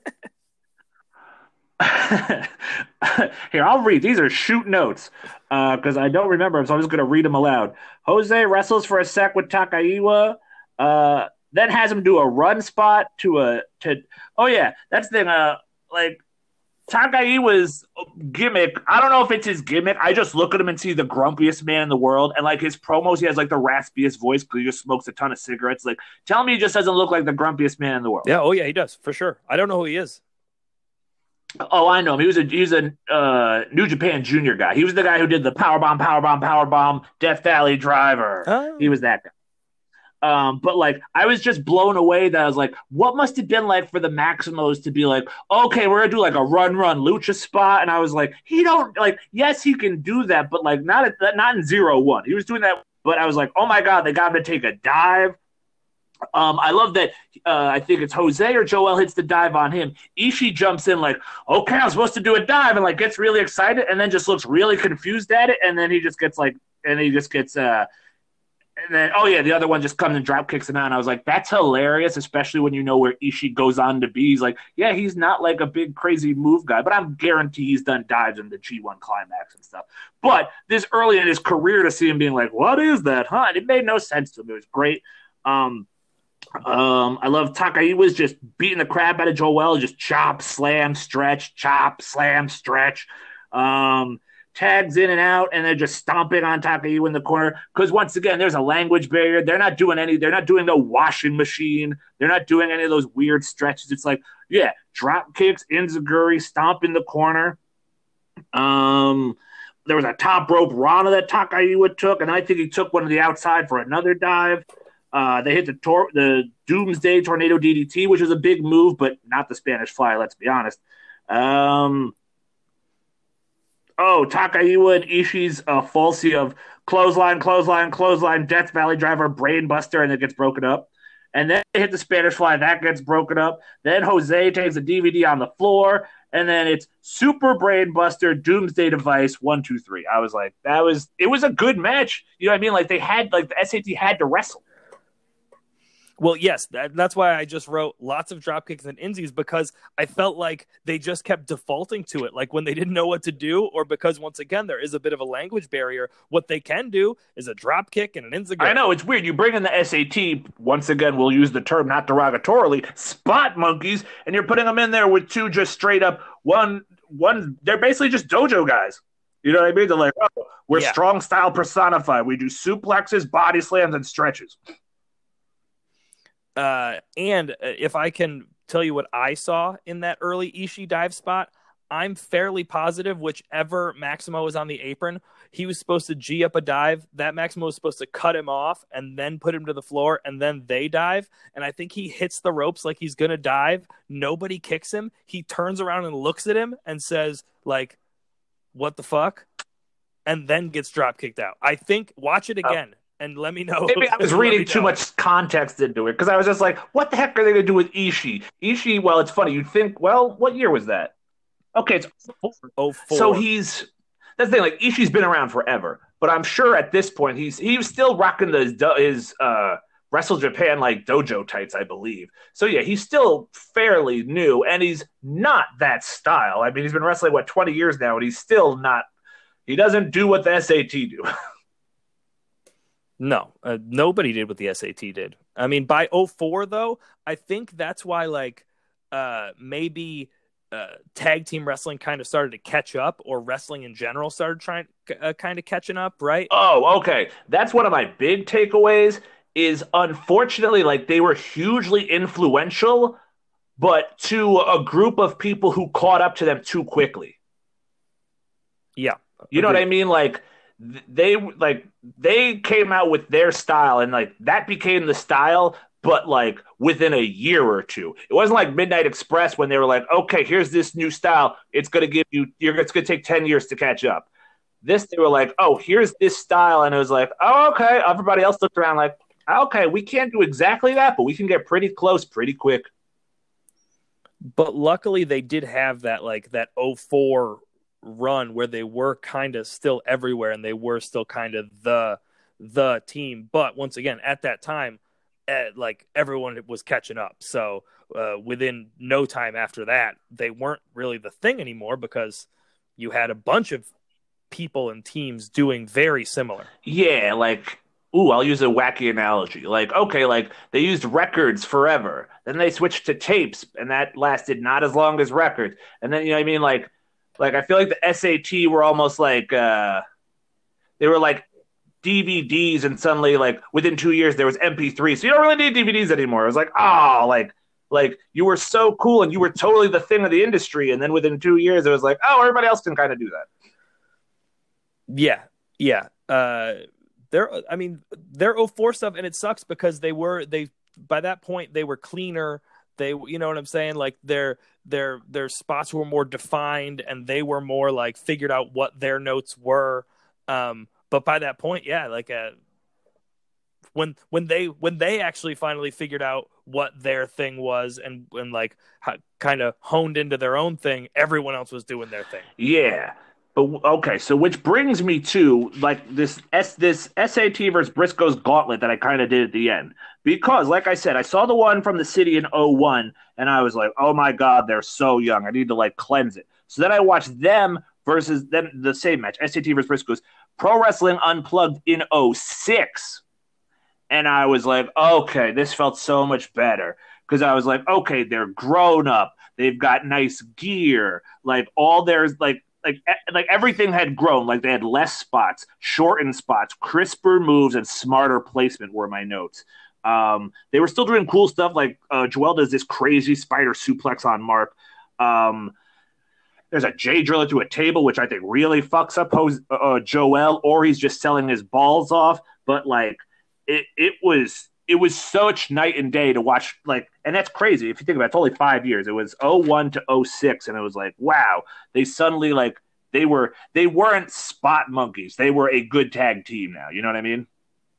Here, I'll read. These are shoot notes because uh, I don't remember them, so I'm just going to read them aloud. Jose wrestles for a sec with Takaiwa, uh, then has him do a run spot to a to. Oh yeah, that's the thing. Uh, like Takaiwa's gimmick. I don't know if it's his gimmick. I just look at him and see the grumpiest man in the world, and like his promos, he has like the raspiest voice because he just smokes a ton of cigarettes. Like, tell me, he just doesn't look like the grumpiest man in the world. Yeah. Oh yeah, he does for sure. I don't know who he is. Oh, I know him. He was a he's a uh, New Japan Junior guy. He was the guy who did the powerbomb, powerbomb, powerbomb, Death Valley Driver. Oh. He was that guy. Um, but like, I was just blown away that I was like, what must have been like for the Maximos to be like, okay, we're gonna do like a run, run lucha spot, and I was like, he don't like, yes, he can do that, but like not at not in zero one. He was doing that, but I was like, oh my god, they got him to take a dive. Um, I love that. Uh, I think it's Jose or Joel hits the dive on him. Ishii jumps in like, okay, I'm supposed to do a dive, and like gets really excited, and then just looks really confused at it, and then he just gets like, and he just gets, uh, and then oh yeah, the other one just comes and drop kicks him out. And I was like, that's hilarious, especially when you know where Ishii goes on to be. He's like, yeah, he's not like a big crazy move guy, but I'm guaranteed he's done dives in the G one Climax and stuff. But this early in his career to see him being like, what is that, huh? And it made no sense to him. It was great. Um. Um, I love Takaiwa's just beating the crap out of Joel, just chop, slam, stretch, chop, slam, stretch. Um, tags in and out, and they're just stomping on Takaiwa in the corner. Because once again, there's a language barrier. They're not doing any. They're not doing no washing machine. They're not doing any of those weird stretches. It's like, yeah, drop kicks, enziguri, stomp in the corner. Um, there was a top rope Rana that Takaiwa took, and I think he took one to the outside for another dive. Uh, they hit the tor- the Doomsday Tornado D D T, which was a big move, but not the Spanish Fly, let's be honest. Um, oh, Takaiwa and Ishii's uh, falsie of clothesline, clothesline, clothesline, Death Valley Driver, Brainbuster, and it gets broken up. And then they hit the Spanish Fly, that gets broken up. Then Jose takes a D V D on the floor, and then it's Super Brainbuster, Doomsday Device, one, two, three. I was like, that was, it was a good match. You know what I mean? Like, they had, like, the S A T had to wrestle. Well, yes, that, that's why I just wrote lots of dropkicks and insies, because I felt like they just kept defaulting to it, like when they didn't know what to do, or because, once again, there is a bit of a language barrier. What they can do is a dropkick and an enziguri. I know, it's weird. You bring in the S A T, once again, we'll use the term not derogatorily, spot monkeys, and you're putting them in there with two just straight up, one, one. They're basically just dojo guys. You know what I mean? They're like, oh, we're Yeah. strong style personified. We do suplexes, body slams, and stretches. Uh, and if I can tell you what I saw in that early Ishii dive spot, I'm fairly positive whichever Maximo was on the apron, he was supposed to G up a dive. That Maximo was supposed to cut him off and then put him to the floor, and then they dive. And I think he hits the ropes like he's going to dive. Nobody kicks him. He turns around and looks at him and says, like, what the fuck? And then gets drop kicked out. I think, watch it again. Oh. And let me know. Maybe I was reading too much context into it, because I was just like, what the heck are they going to do with Ishii? Ishii, well, it's funny. You'd think, well, what year was that? Okay, it's oh four. So he's, that's the thing, like, Ishii's been around forever. But I'm sure at this point, he's he was still rocking the, his uh, Wrestle Japan, like, dojo tights, I believe. So, yeah, he's still fairly new, and he's not that style. I mean, he's been wrestling, what, twenty years now, and he's still not, he doesn't do what the S A T do. No, uh, nobody did what the S A T did. I mean, by oh four, though, I think that's why, like, uh, maybe uh, tag team wrestling kind of started to catch up, or wrestling in general started trying uh, kind of catching up, right? Oh, okay. That's one of my big takeaways is, unfortunately, like, they were hugely influential, but to a group of people who caught up to them too quickly. Yeah. You know what I mean? Like, they like they came out with their style, and like that became the style, but like within a year or two. It wasn't like Midnight Express when they were like, okay, here's this new style. It's gonna give you you're it's gonna take ten years to catch up. This, they were like, oh, here's this style, and it was like, oh, okay. Everybody else looked around like, okay, we can't do exactly that, but we can get pretty close pretty quick. But luckily they did have that, like, that oh four run where they were kind of still everywhere, and they were still kind of the the team. But once again, at that time, uh, like, everyone was catching up. So uh, within no time after that, they weren't really the thing anymore, because you had a bunch of people and teams doing very similar. Yeah, like, ooh, I'll use a wacky analogy. Like, okay, like, they used records forever. Then they switched to tapes, and that lasted not as long as records. And then, you know what I mean? Like, Like, I feel like the S A T were almost like, uh, they were like D V Ds, and suddenly, like, within two years, there was M P three. So you don't really need D V Ds anymore. It was like, oh, like, like you were so cool, and you were totally the thing of the industry. And then within two years, it was like, oh, everybody else can kind of do that. Yeah, yeah. Uh, they're, I mean, they're oh four stuff, and it sucks because they were, they, by that point, they were cleaner. They, you know what I'm saying? Like, their their their spots were more defined, and they were more like figured out what their notes were. Um, but by that point, yeah, like uh, when when they when they actually finally figured out what their thing was, and and like kind of honed into their own thing, everyone else was doing their thing. Yeah. But okay, so which brings me to like this S this S A T versus Briscoe's gauntlet that I kind of did at the end. Because, like I said, I saw the one from the city in oh one, and I was like, oh my God, they're so young. I need to, like, cleanse it. So then I watched them versus them, the same match, S A T versus Briscoe's Pro Wrestling Unplugged in oh six. And I was like, okay, this felt so much better. Because I was like, okay, they're grown up. They've got nice gear. Like, all their, like, like like everything had grown. Like they had less spots, shortened spots, crisper moves, and smarter placement were my notes. Um, they were still doing cool stuff. Like uh, Joel does this crazy spider suplex on Mark. Um, there's a J driller to a table, which I think really fucks up Jose, uh, Joel, or he's just selling his balls off. But like it, it was. It was such night and day to watch, like, and that's crazy. If you think about it, it's only five years. It was oh one to oh six, and it was like, wow, they suddenly, like, they were, they weren't spot monkeys. They were a good tag team now. You know what I mean?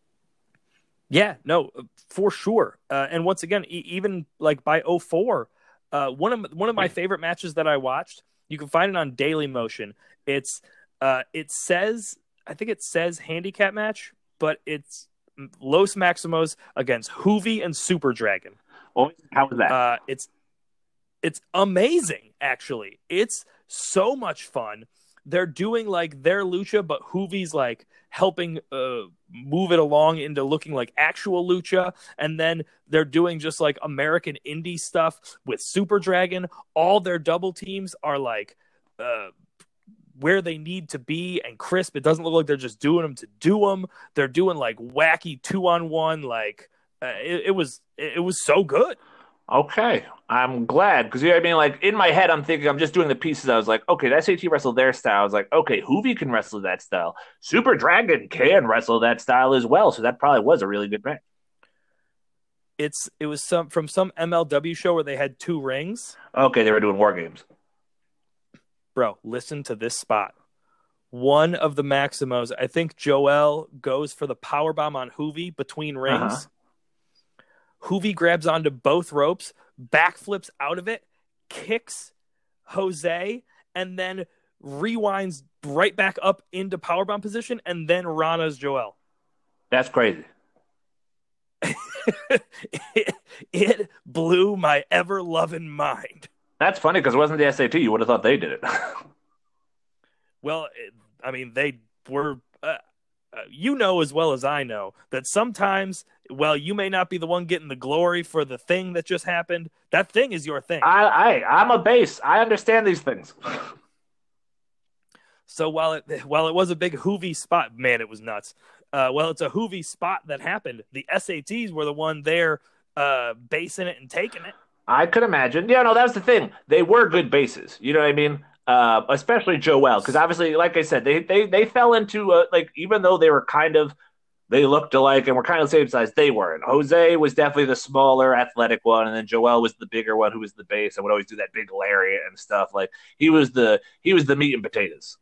Yeah, no, for sure. Uh, and once again, e- even, like, by oh four, uh, one of one of my favorite matches that I watched, you can find it on Daily Motion. It's, uh, it says, I think it says handicap match, but it's Los Maximos against Juvi and Super Dragon. Oh, how was that? Uh, it's it's amazing, actually. It's so much fun. They're doing like their lucha, but Juvi's like helping uh, move it along into looking like actual lucha, and then they're doing just like American indie stuff with Super Dragon. All their double teams are like uh, where they need to be and crisp. It doesn't look like they're just doing them to do them. They're doing like wacky two on one. Like uh, it, it was, it was so good. Okay, I'm glad because you know what I mean. Like in my head, I'm thinking I'm just doing the pieces. I was like, okay, the S A T wrestled their style. I was like, okay, Juvi can wrestle that style. Super Dragon can wrestle that style as well. So that probably was a really good match. It's it was some from some M L W show where they had two rings. Okay, they were doing war games. Bro, listen to this spot. One of the Maximos, I think Joel goes for the powerbomb on Juvi between rings. Uh-huh. Juvi grabs onto both ropes, backflips out of it, kicks Jose, and then rewinds right back up into powerbomb position, and then Rana's Joel. That's crazy. it, it blew my ever-loving mind. That's funny because it wasn't the S A T. You would have thought they did it. Well, it, I mean, they were... Uh, Uh, you know as well as I know that sometimes, well, you may not be the one getting the glory for the thing that just happened. That thing is your thing. I, I, I'm a base. I understand these things. So while it while it was a big Juvi spot, man, it was nuts. Uh, well, it's a Juvi spot that happened. The S A Ts were the one there uh, basing it and taking it. I could imagine. Yeah, no, that was the thing. They were good bases. You know what I mean? Uh, especially Joel, because obviously, like I said, they they they fell into uh, like even though they were kind of they looked alike and were kind of the same size, they weren't. Jose was definitely the smaller, athletic one, and then Joel was the bigger one, who was the base and would always do that big lariat and stuff. Like he was the he was the meat and potatoes.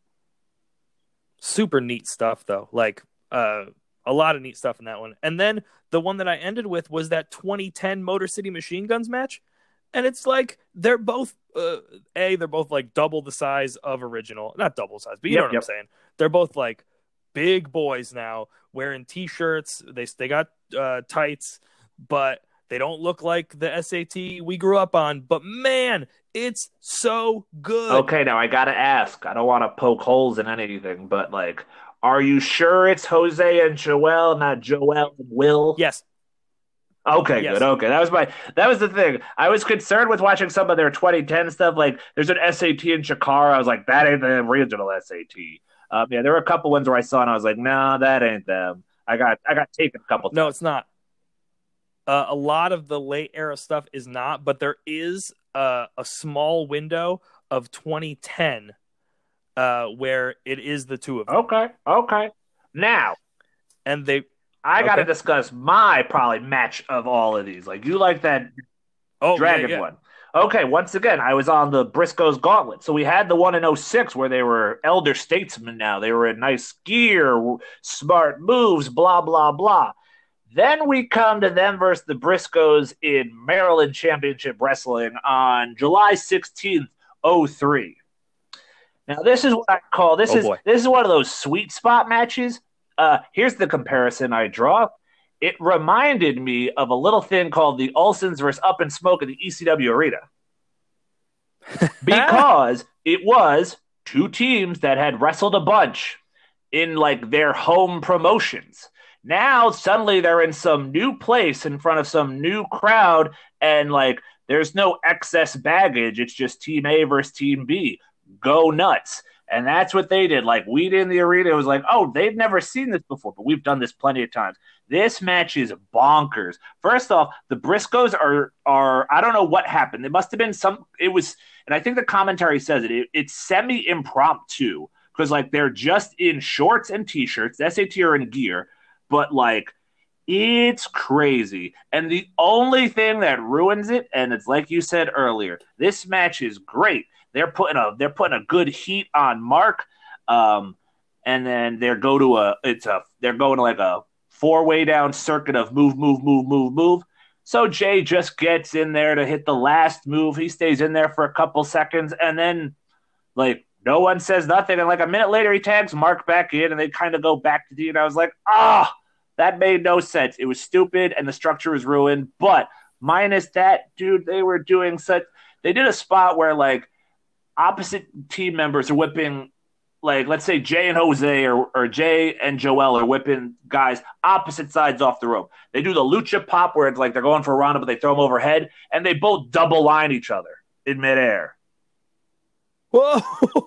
Super neat stuff, though. Like uh, a lot of neat stuff in that one. And then the one that I ended with was that twenty ten Motor City Machine Guns match. And it's like they're both uh, a they're both like double the size of original, not double size, but you yep, know what yep. I'm saying. They're both like big boys now, wearing t-shirts. They they got uh, tights, but they don't look like the S A T we grew up on. But man, it's so good. Okay, now I gotta ask. I don't want to poke holes in anything, but like, are you sure it's Jose and Joel, not Joel and Will? Yes. Okay, yes. Good. Okay, that was my that was the thing. I was concerned with watching some of their twenty ten stuff. Like, there's an S A T in Chikara. I was like, that ain't the original S A T. Um, yeah, there were a couple ones where I saw and I was like, no, nah, that ain't them. I got I got taken a couple times. No, it's not. Uh, a lot of the late era stuff is not, but there is uh, a small window of twenty ten uh, where it is the two of them. Okay, okay. Now, and they. I okay. got to discuss my probably match of all of these. Like, you like that oh, Dragon yeah, yeah. one. Okay, once again, I was on the Briscoes Gauntlet. So we had the one in oh six where they were elder statesmen now. They were in nice gear, smart moves, blah, blah, blah. Then we come to them versus the Briscoes in Maryland Championship Wrestling on July sixteenth, oh three. Now, this is what I call, this oh, is boy. this is one of those sweet spot matches. Uh, here's the comparison I draw. It reminded me of a little thing called the Olsons versus Up in Smoke at the E C W Arena. Because it was two teams that had wrestled a bunch in like their home promotions. Now suddenly they're in some new place in front of some new crowd and like there's no excess baggage. It's just team A versus team B. Go nuts. And that's what they did. Like, we did in the arena, it was like, oh, they've never seen this before, but we've done this plenty of times. This match is bonkers. First off, the Briscoes are, are I don't know what happened. It must have been some, it was, and I think the commentary says it, it it's semi-impromptu, because, like, they're just in shorts and T-shirts. The S A T are in gear, but, like, it's crazy. And the only thing that ruins it, and it's like you said earlier, this match is great. They're putting a they're putting a good heat on Mark, um, and then they're go to a it's a they're going to like a four way down circuit of move move move move move. So Jay just gets in there to hit the last move. He stays in there for a couple seconds, and then like no one says nothing. And like a minute later, he tags Mark back in, and they kind of go back to D. And I was like, ah. Oh, that made no sense. It was stupid, and the structure was ruined. But minus that, dude, they were doing such – they did a spot where, like, opposite team members are whipping – like, let's say Jay and Jose or, or Jay and Joel are whipping guys opposite sides off the rope. They do the lucha pop where it's like they're going for a round, but they throw them overhead, and they both double line each other in midair. Whoa!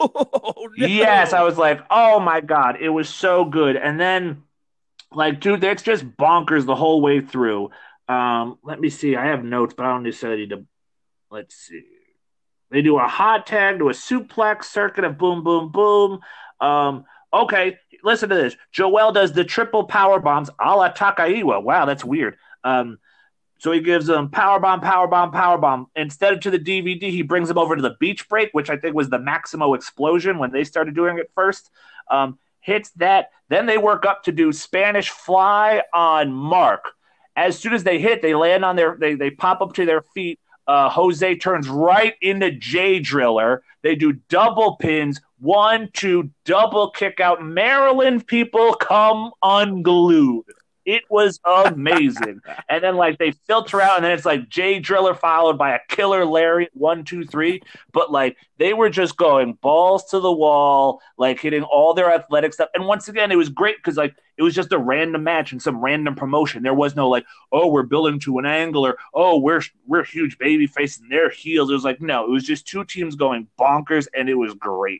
No. Yes, I was like, oh, my God. It was so good. And then – like, dude, it's just bonkers the whole way through. Um, let me see. I have notes, but I don't necessarily need to. Let's see. They do a hot tag to a suplex circuit of boom, boom, boom. Um, okay, listen to this. Joel does the triple power bombs a la Takaiwa. Wow, that's weird. Um, so he gives them power bomb, power bomb, power bomb. Instead of to the D V D, he brings them over to the beach break, which I think was the Maximo Explosion when they started doing it first. Um, hits that. Then they work up to do Spanish Fly on Mark. As soon as they hit, they land on their, they, they pop up to their feet. Uh, Jose turns right into Jay Driller. They do double pins. One, two, double kick out. Maryland people come unglued. It was amazing. And then, like, they filter out, and then it's like Jay Driller followed by a killer Larry, one, two, three. But, like, they were just going balls to the wall, like, hitting all their athletic stuff. And once again, it was great because, like, it was just a random match and some random promotion. There was no, like, oh, we're building to an angle, or, oh, we're we're huge baby faces and they're heels. It was like, no, it was just two teams going bonkers, and it was great.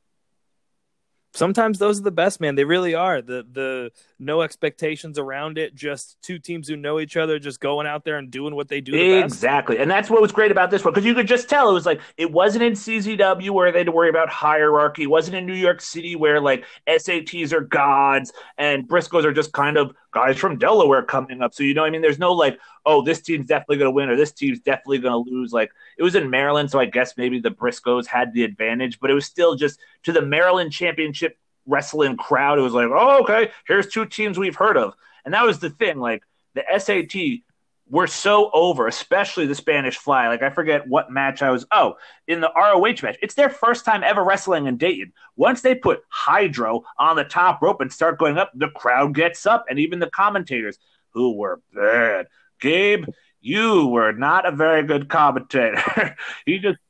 Sometimes those are the best, man. They really are. The the no expectations around it, just two teams who know each other, just going out there and doing what they do the best. Exactly. And that's what was great about this one, because you could just tell it was like it wasn't in C Z W where they had to worry about hierarchy. It wasn't in New York City where like S A Ts are gods and Briscoes are just kind of guys from Delaware coming up. So, you know what I mean? There's no like, oh, this team's definitely going to win or this team's definitely going to lose. Like, it was in Maryland, so I guess maybe the Briscoes had the advantage, but it was still just to the Maryland Championship wrestling crowd. It was like, oh, okay, here's two teams we've heard of. And that was the thing. Like, the S A T were so over, especially the Spanish Fly. Like, I forget what match I was. Oh, in the R O H match. It's their first time ever wrestling in Dayton. Once they put Hydro on the top rope and start going up, the crowd gets up, and even the commentators, who were bad. Gabe, you were not a very good commentator. he just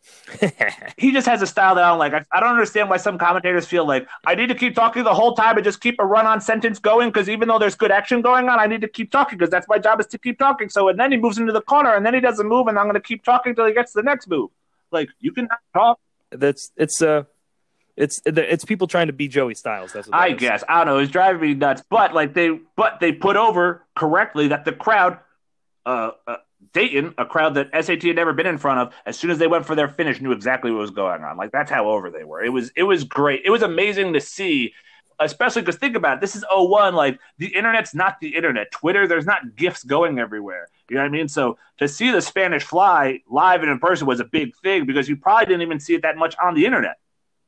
he just has a style that I don't like. I, I don't understand why some commentators feel like I need to keep talking the whole time and just keep a run-on sentence going, because even though there's good action going on, I need to keep talking because that's my job, is to keep talking. So, and then he moves into the corner, and then he doesn't move, and I'm going to keep talking until he gets to the next move. Like, you can talk. That's it's uh it's it's people trying to be Joey Styles. That's what that I is. guess. I don't know. It's driving me nuts. But like they, but they put over correctly that the crowd, uh, uh Dayton, a crowd that S A T had never been in front of, as soon as they went for their finish, knew exactly what was going on. Like, that's how over they were. It was it was great. It was amazing to see, especially because think about it. This is oh one. Like, the internet's not the internet. Twitter, there's not GIFs going everywhere. You know what I mean? So to see the Spanish Fly live and in person was a big thing, because you probably didn't even see it that much on the internet.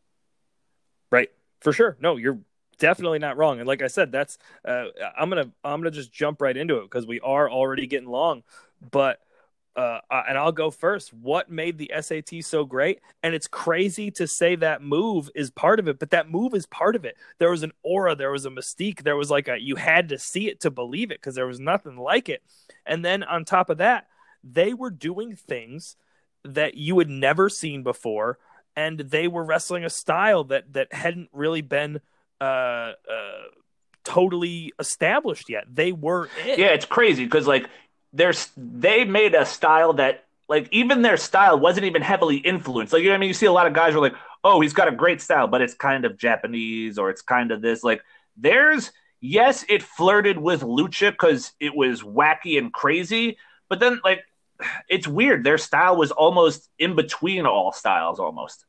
Right. For sure. No, you're definitely not wrong. And like I said, that's uh, I'm gonna I'm gonna just jump right into it because we are already getting long. But uh, and I'll go first. What made the S A T so great? And it's crazy to say that move is part of it, but that move is part of it. There was an aura, there was a mystique, there was like a you had to see it to believe it because there was nothing like it. And then on top of that, they were doing things that you had never seen before, and they were wrestling a style that that hadn't really been uh, uh, totally established yet. They were it. Yeah, it's crazy because like. There's they made a style that, like, even their style wasn't even heavily influenced. Like, you know what I mean? You see a lot of guys who are like, oh, he's got a great style, but it's kind of Japanese or it's kind of this. Like, there's, yes, it flirted with lucha because it was wacky and crazy, but then, like, it's weird. Their style was almost in between all styles almost.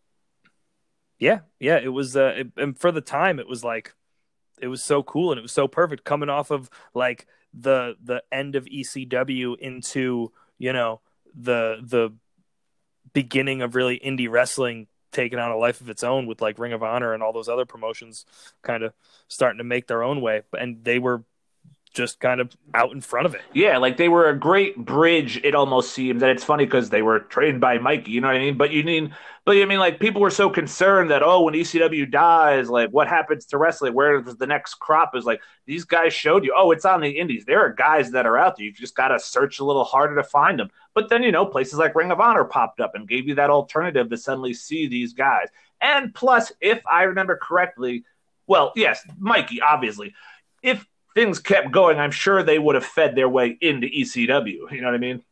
Yeah, yeah, it was, uh, it, and for the time, it was like, it was so cool and it was so perfect coming off of like the the end of E C W into, you know, the the beginning of really indie wrestling taking on a life of its own with like Ring of Honor and all those other promotions kind of starting to make their own way, and they were just kind of out in front of it. Yeah, like they were a great bridge, it almost seems. And it's funny because they were trained by Mikey, you know what I mean? But you need, but I mean, like, people were so concerned that, oh, when E C W dies, like, what happens to wrestling? Where does the next crop is? Like, these guys showed you, oh, it's on the indies. There are guys that are out there. You just got to search a little harder to find them. But then, you know, places like Ring of Honor popped up and gave you that alternative to suddenly see these guys. And plus, if I remember correctly, well, yes, Mikey, obviously, if things kept going, I'm sure they would have fed their way into E C W. You know what I mean?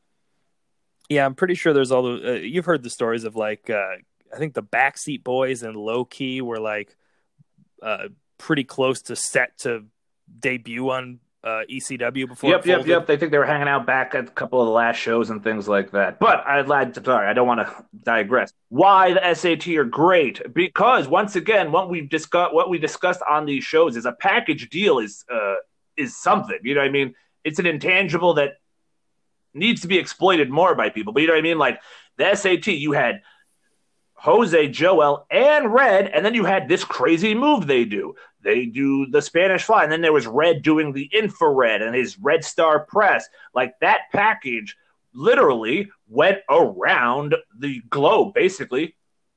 Yeah, I'm pretty sure there's all the, uh, you've heard the stories of like, uh, I think the Backseat Boys and Low Key were like uh, pretty close to set to debut on uh, E C W before. Yep, yep, yep. They think they were hanging out back at a couple of the last shows and things like that. But I lied. Sorry, I don't want to digress. Why the S A T are great? Because once again, what we've discussed, what we discussed on these shows is a package deal is uh, is something. You know what I mean? It's an intangible that needs to be exploited more by people. But you know what I mean? Like the S A T, you had Jose, Joel, and Red, and then you had this crazy move they do. They do the Spanish Fly, and then there was Red doing the infrared and his Red Star Press. Like, that package literally went around the globe, basically.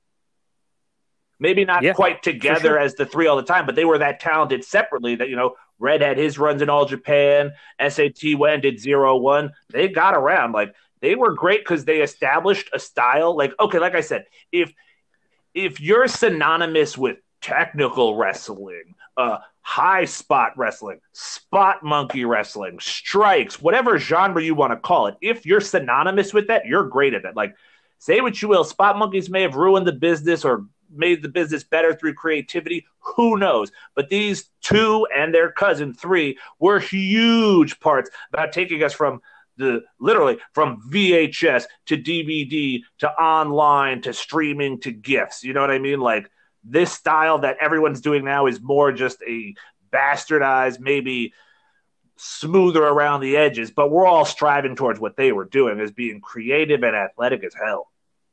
Maybe not yeah, quite together sure. as the three all the time, but they were that talented separately that, you know, Red had his runs in All Japan, S A T went and did zero one. They got around. Like, they were great because they established a style. Like, okay, like I said, if if you're synonymous with technical wrestling, uh, high spot wrestling, spot monkey wrestling, strikes, whatever genre you want to call it, if you're synonymous with that, you're great at it. Like, say what you will, spot monkeys may have ruined the business or made the business better through creativity. Who knows? But these two and their cousin three were huge parts about taking us from the literally from V H S to D V D to online to streaming to GIFs. You know what I mean? Like, this style that everyone's doing now is more just a bastardized, maybe smoother around the edges, but we're all striving towards what they were doing as being creative and athletic as hell.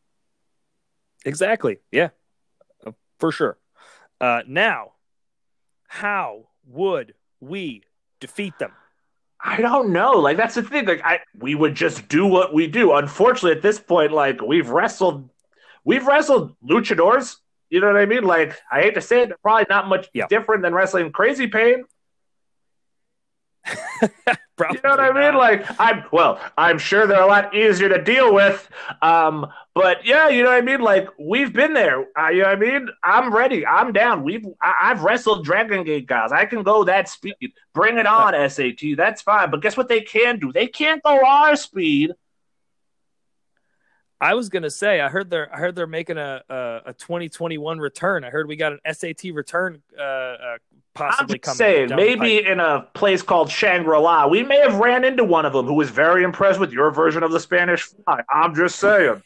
Exactly. Yeah, uh, for sure. Uh, now, how would we defeat them? I don't know. Like, that's the thing. Like, I we would just do what we do. Unfortunately, at this point, like, we've wrestled, we've wrestled luchadors. You know what I mean? Like, I hate to say it, they're probably not much yeah. different than wrestling Crazy Pain. You know what I mean? Not. Like, I'm well, I'm sure they're a lot easier to deal with. Um, but yeah, you know what I mean? Like, we've been there. Uh, you know what I mean? I'm ready. I'm down. We've I, I've wrestled Dragon Gate guys. I can go that speed. Bring it on, S A T. That's fine. But guess what they can do? They can't go our speed. I was gonna say, I heard they're, I heard they're making a, a a twenty twenty-one return. I heard we got an S A T return, uh, uh possibly I'm coming. Saying maybe in a place called Shangri-La, we may have ran into one of them who was very impressed with your version of the Spanish Fly. I'm just saying.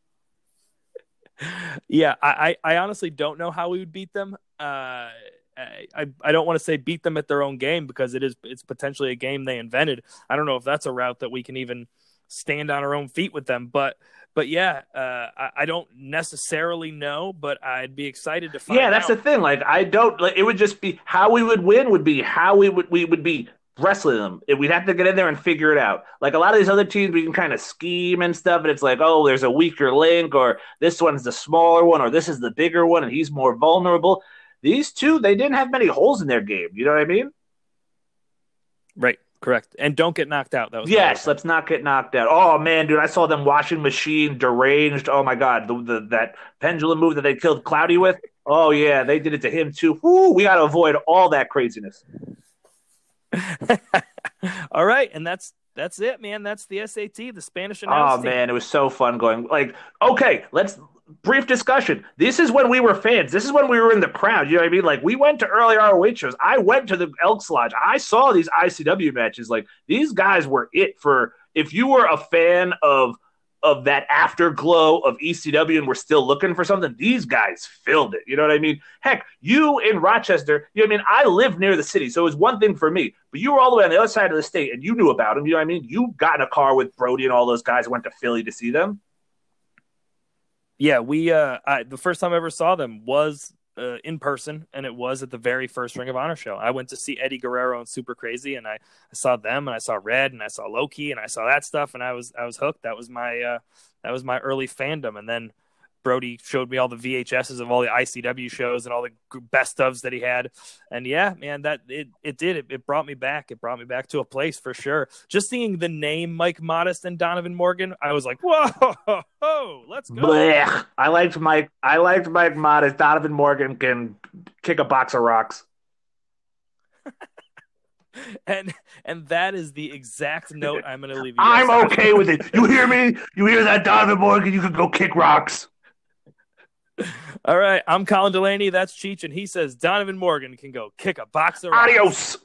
Yeah, I, I honestly don't know how we would beat them. Uh, I I don't want to say beat them at their own game because it is it's potentially a game they invented. I don't know if that's a route that we can even stand on our own feet with them, but. But yeah, uh, I, I don't necessarily know, but I'd be excited to find out. Yeah, that's out. the thing. Like, I don't. Like, it would just be how we would win. Would be how we would we would be wrestling them. We'd have to get in there and figure it out. Like a lot of these other teams, we can kind of scheme and stuff, and it's like, oh, there's a weaker link, or this one's the smaller one, or this is the bigger one, and he's more vulnerable. These two, they didn't have many holes in their game. You know what I mean? Right. Correct. And don't get knocked out. That was yes, let's not get knocked out. Oh, man, dude, I saw them washing machine, deranged. Oh, my God, the, the that pendulum move that they killed Cloudy with. Oh, yeah, they did it to him, too. Woo, we got to avoid all that craziness. All right, and that's that's it, man. That's the S A T, the Spanish announced Oh, man, it was so fun going. Like, okay, let's brief discussion. This is when we were fans. This is when we were in the crowd. You know what I mean? Like, we went to early R O H shows. I went to the Elks Lodge. I saw these I C W matches. Like, these guys were it for – if you were a fan of of that afterglow of E C W and were still looking for something, these guys filled it. You know what I mean? Heck, you in Rochester, you know what I mean? I live near the city, so it was one thing for me. But you were all the way on the other side of the state, and you knew about them. You know what I mean? You got in a car with Brody and all those guys and went to Philly to see them. Yeah, we uh, I, the first time I ever saw them was uh, in person, and it was at the very first Ring of Honor show. I went to see Eddie Guerrero and Super Crazy, and I, I saw them, and I saw Red, and I saw Loki, and I saw that stuff, and I was I was hooked. That was my uh, that was my early fandom, and then Brody showed me all the V H S's of all the I C W shows and all the best ofs that he had. And yeah, man, that it, it did. It, it brought me back. It brought me back to a place for sure. Just seeing the name Mike Modest and Donovan Morgan, I was like, whoa, let's go. Blech. I liked Mike. I liked Mike Modest. Donovan Morgan can kick a box of rocks. and and that is the exact note I'm going to leave you. I'm okay with it. You hear me? You hear that, Donovan Morgan? You can go kick rocks. All right, I'm Colin Delaney. That's Cheech, and he says Donovan Morgan can go kick a box of rocks. Adios.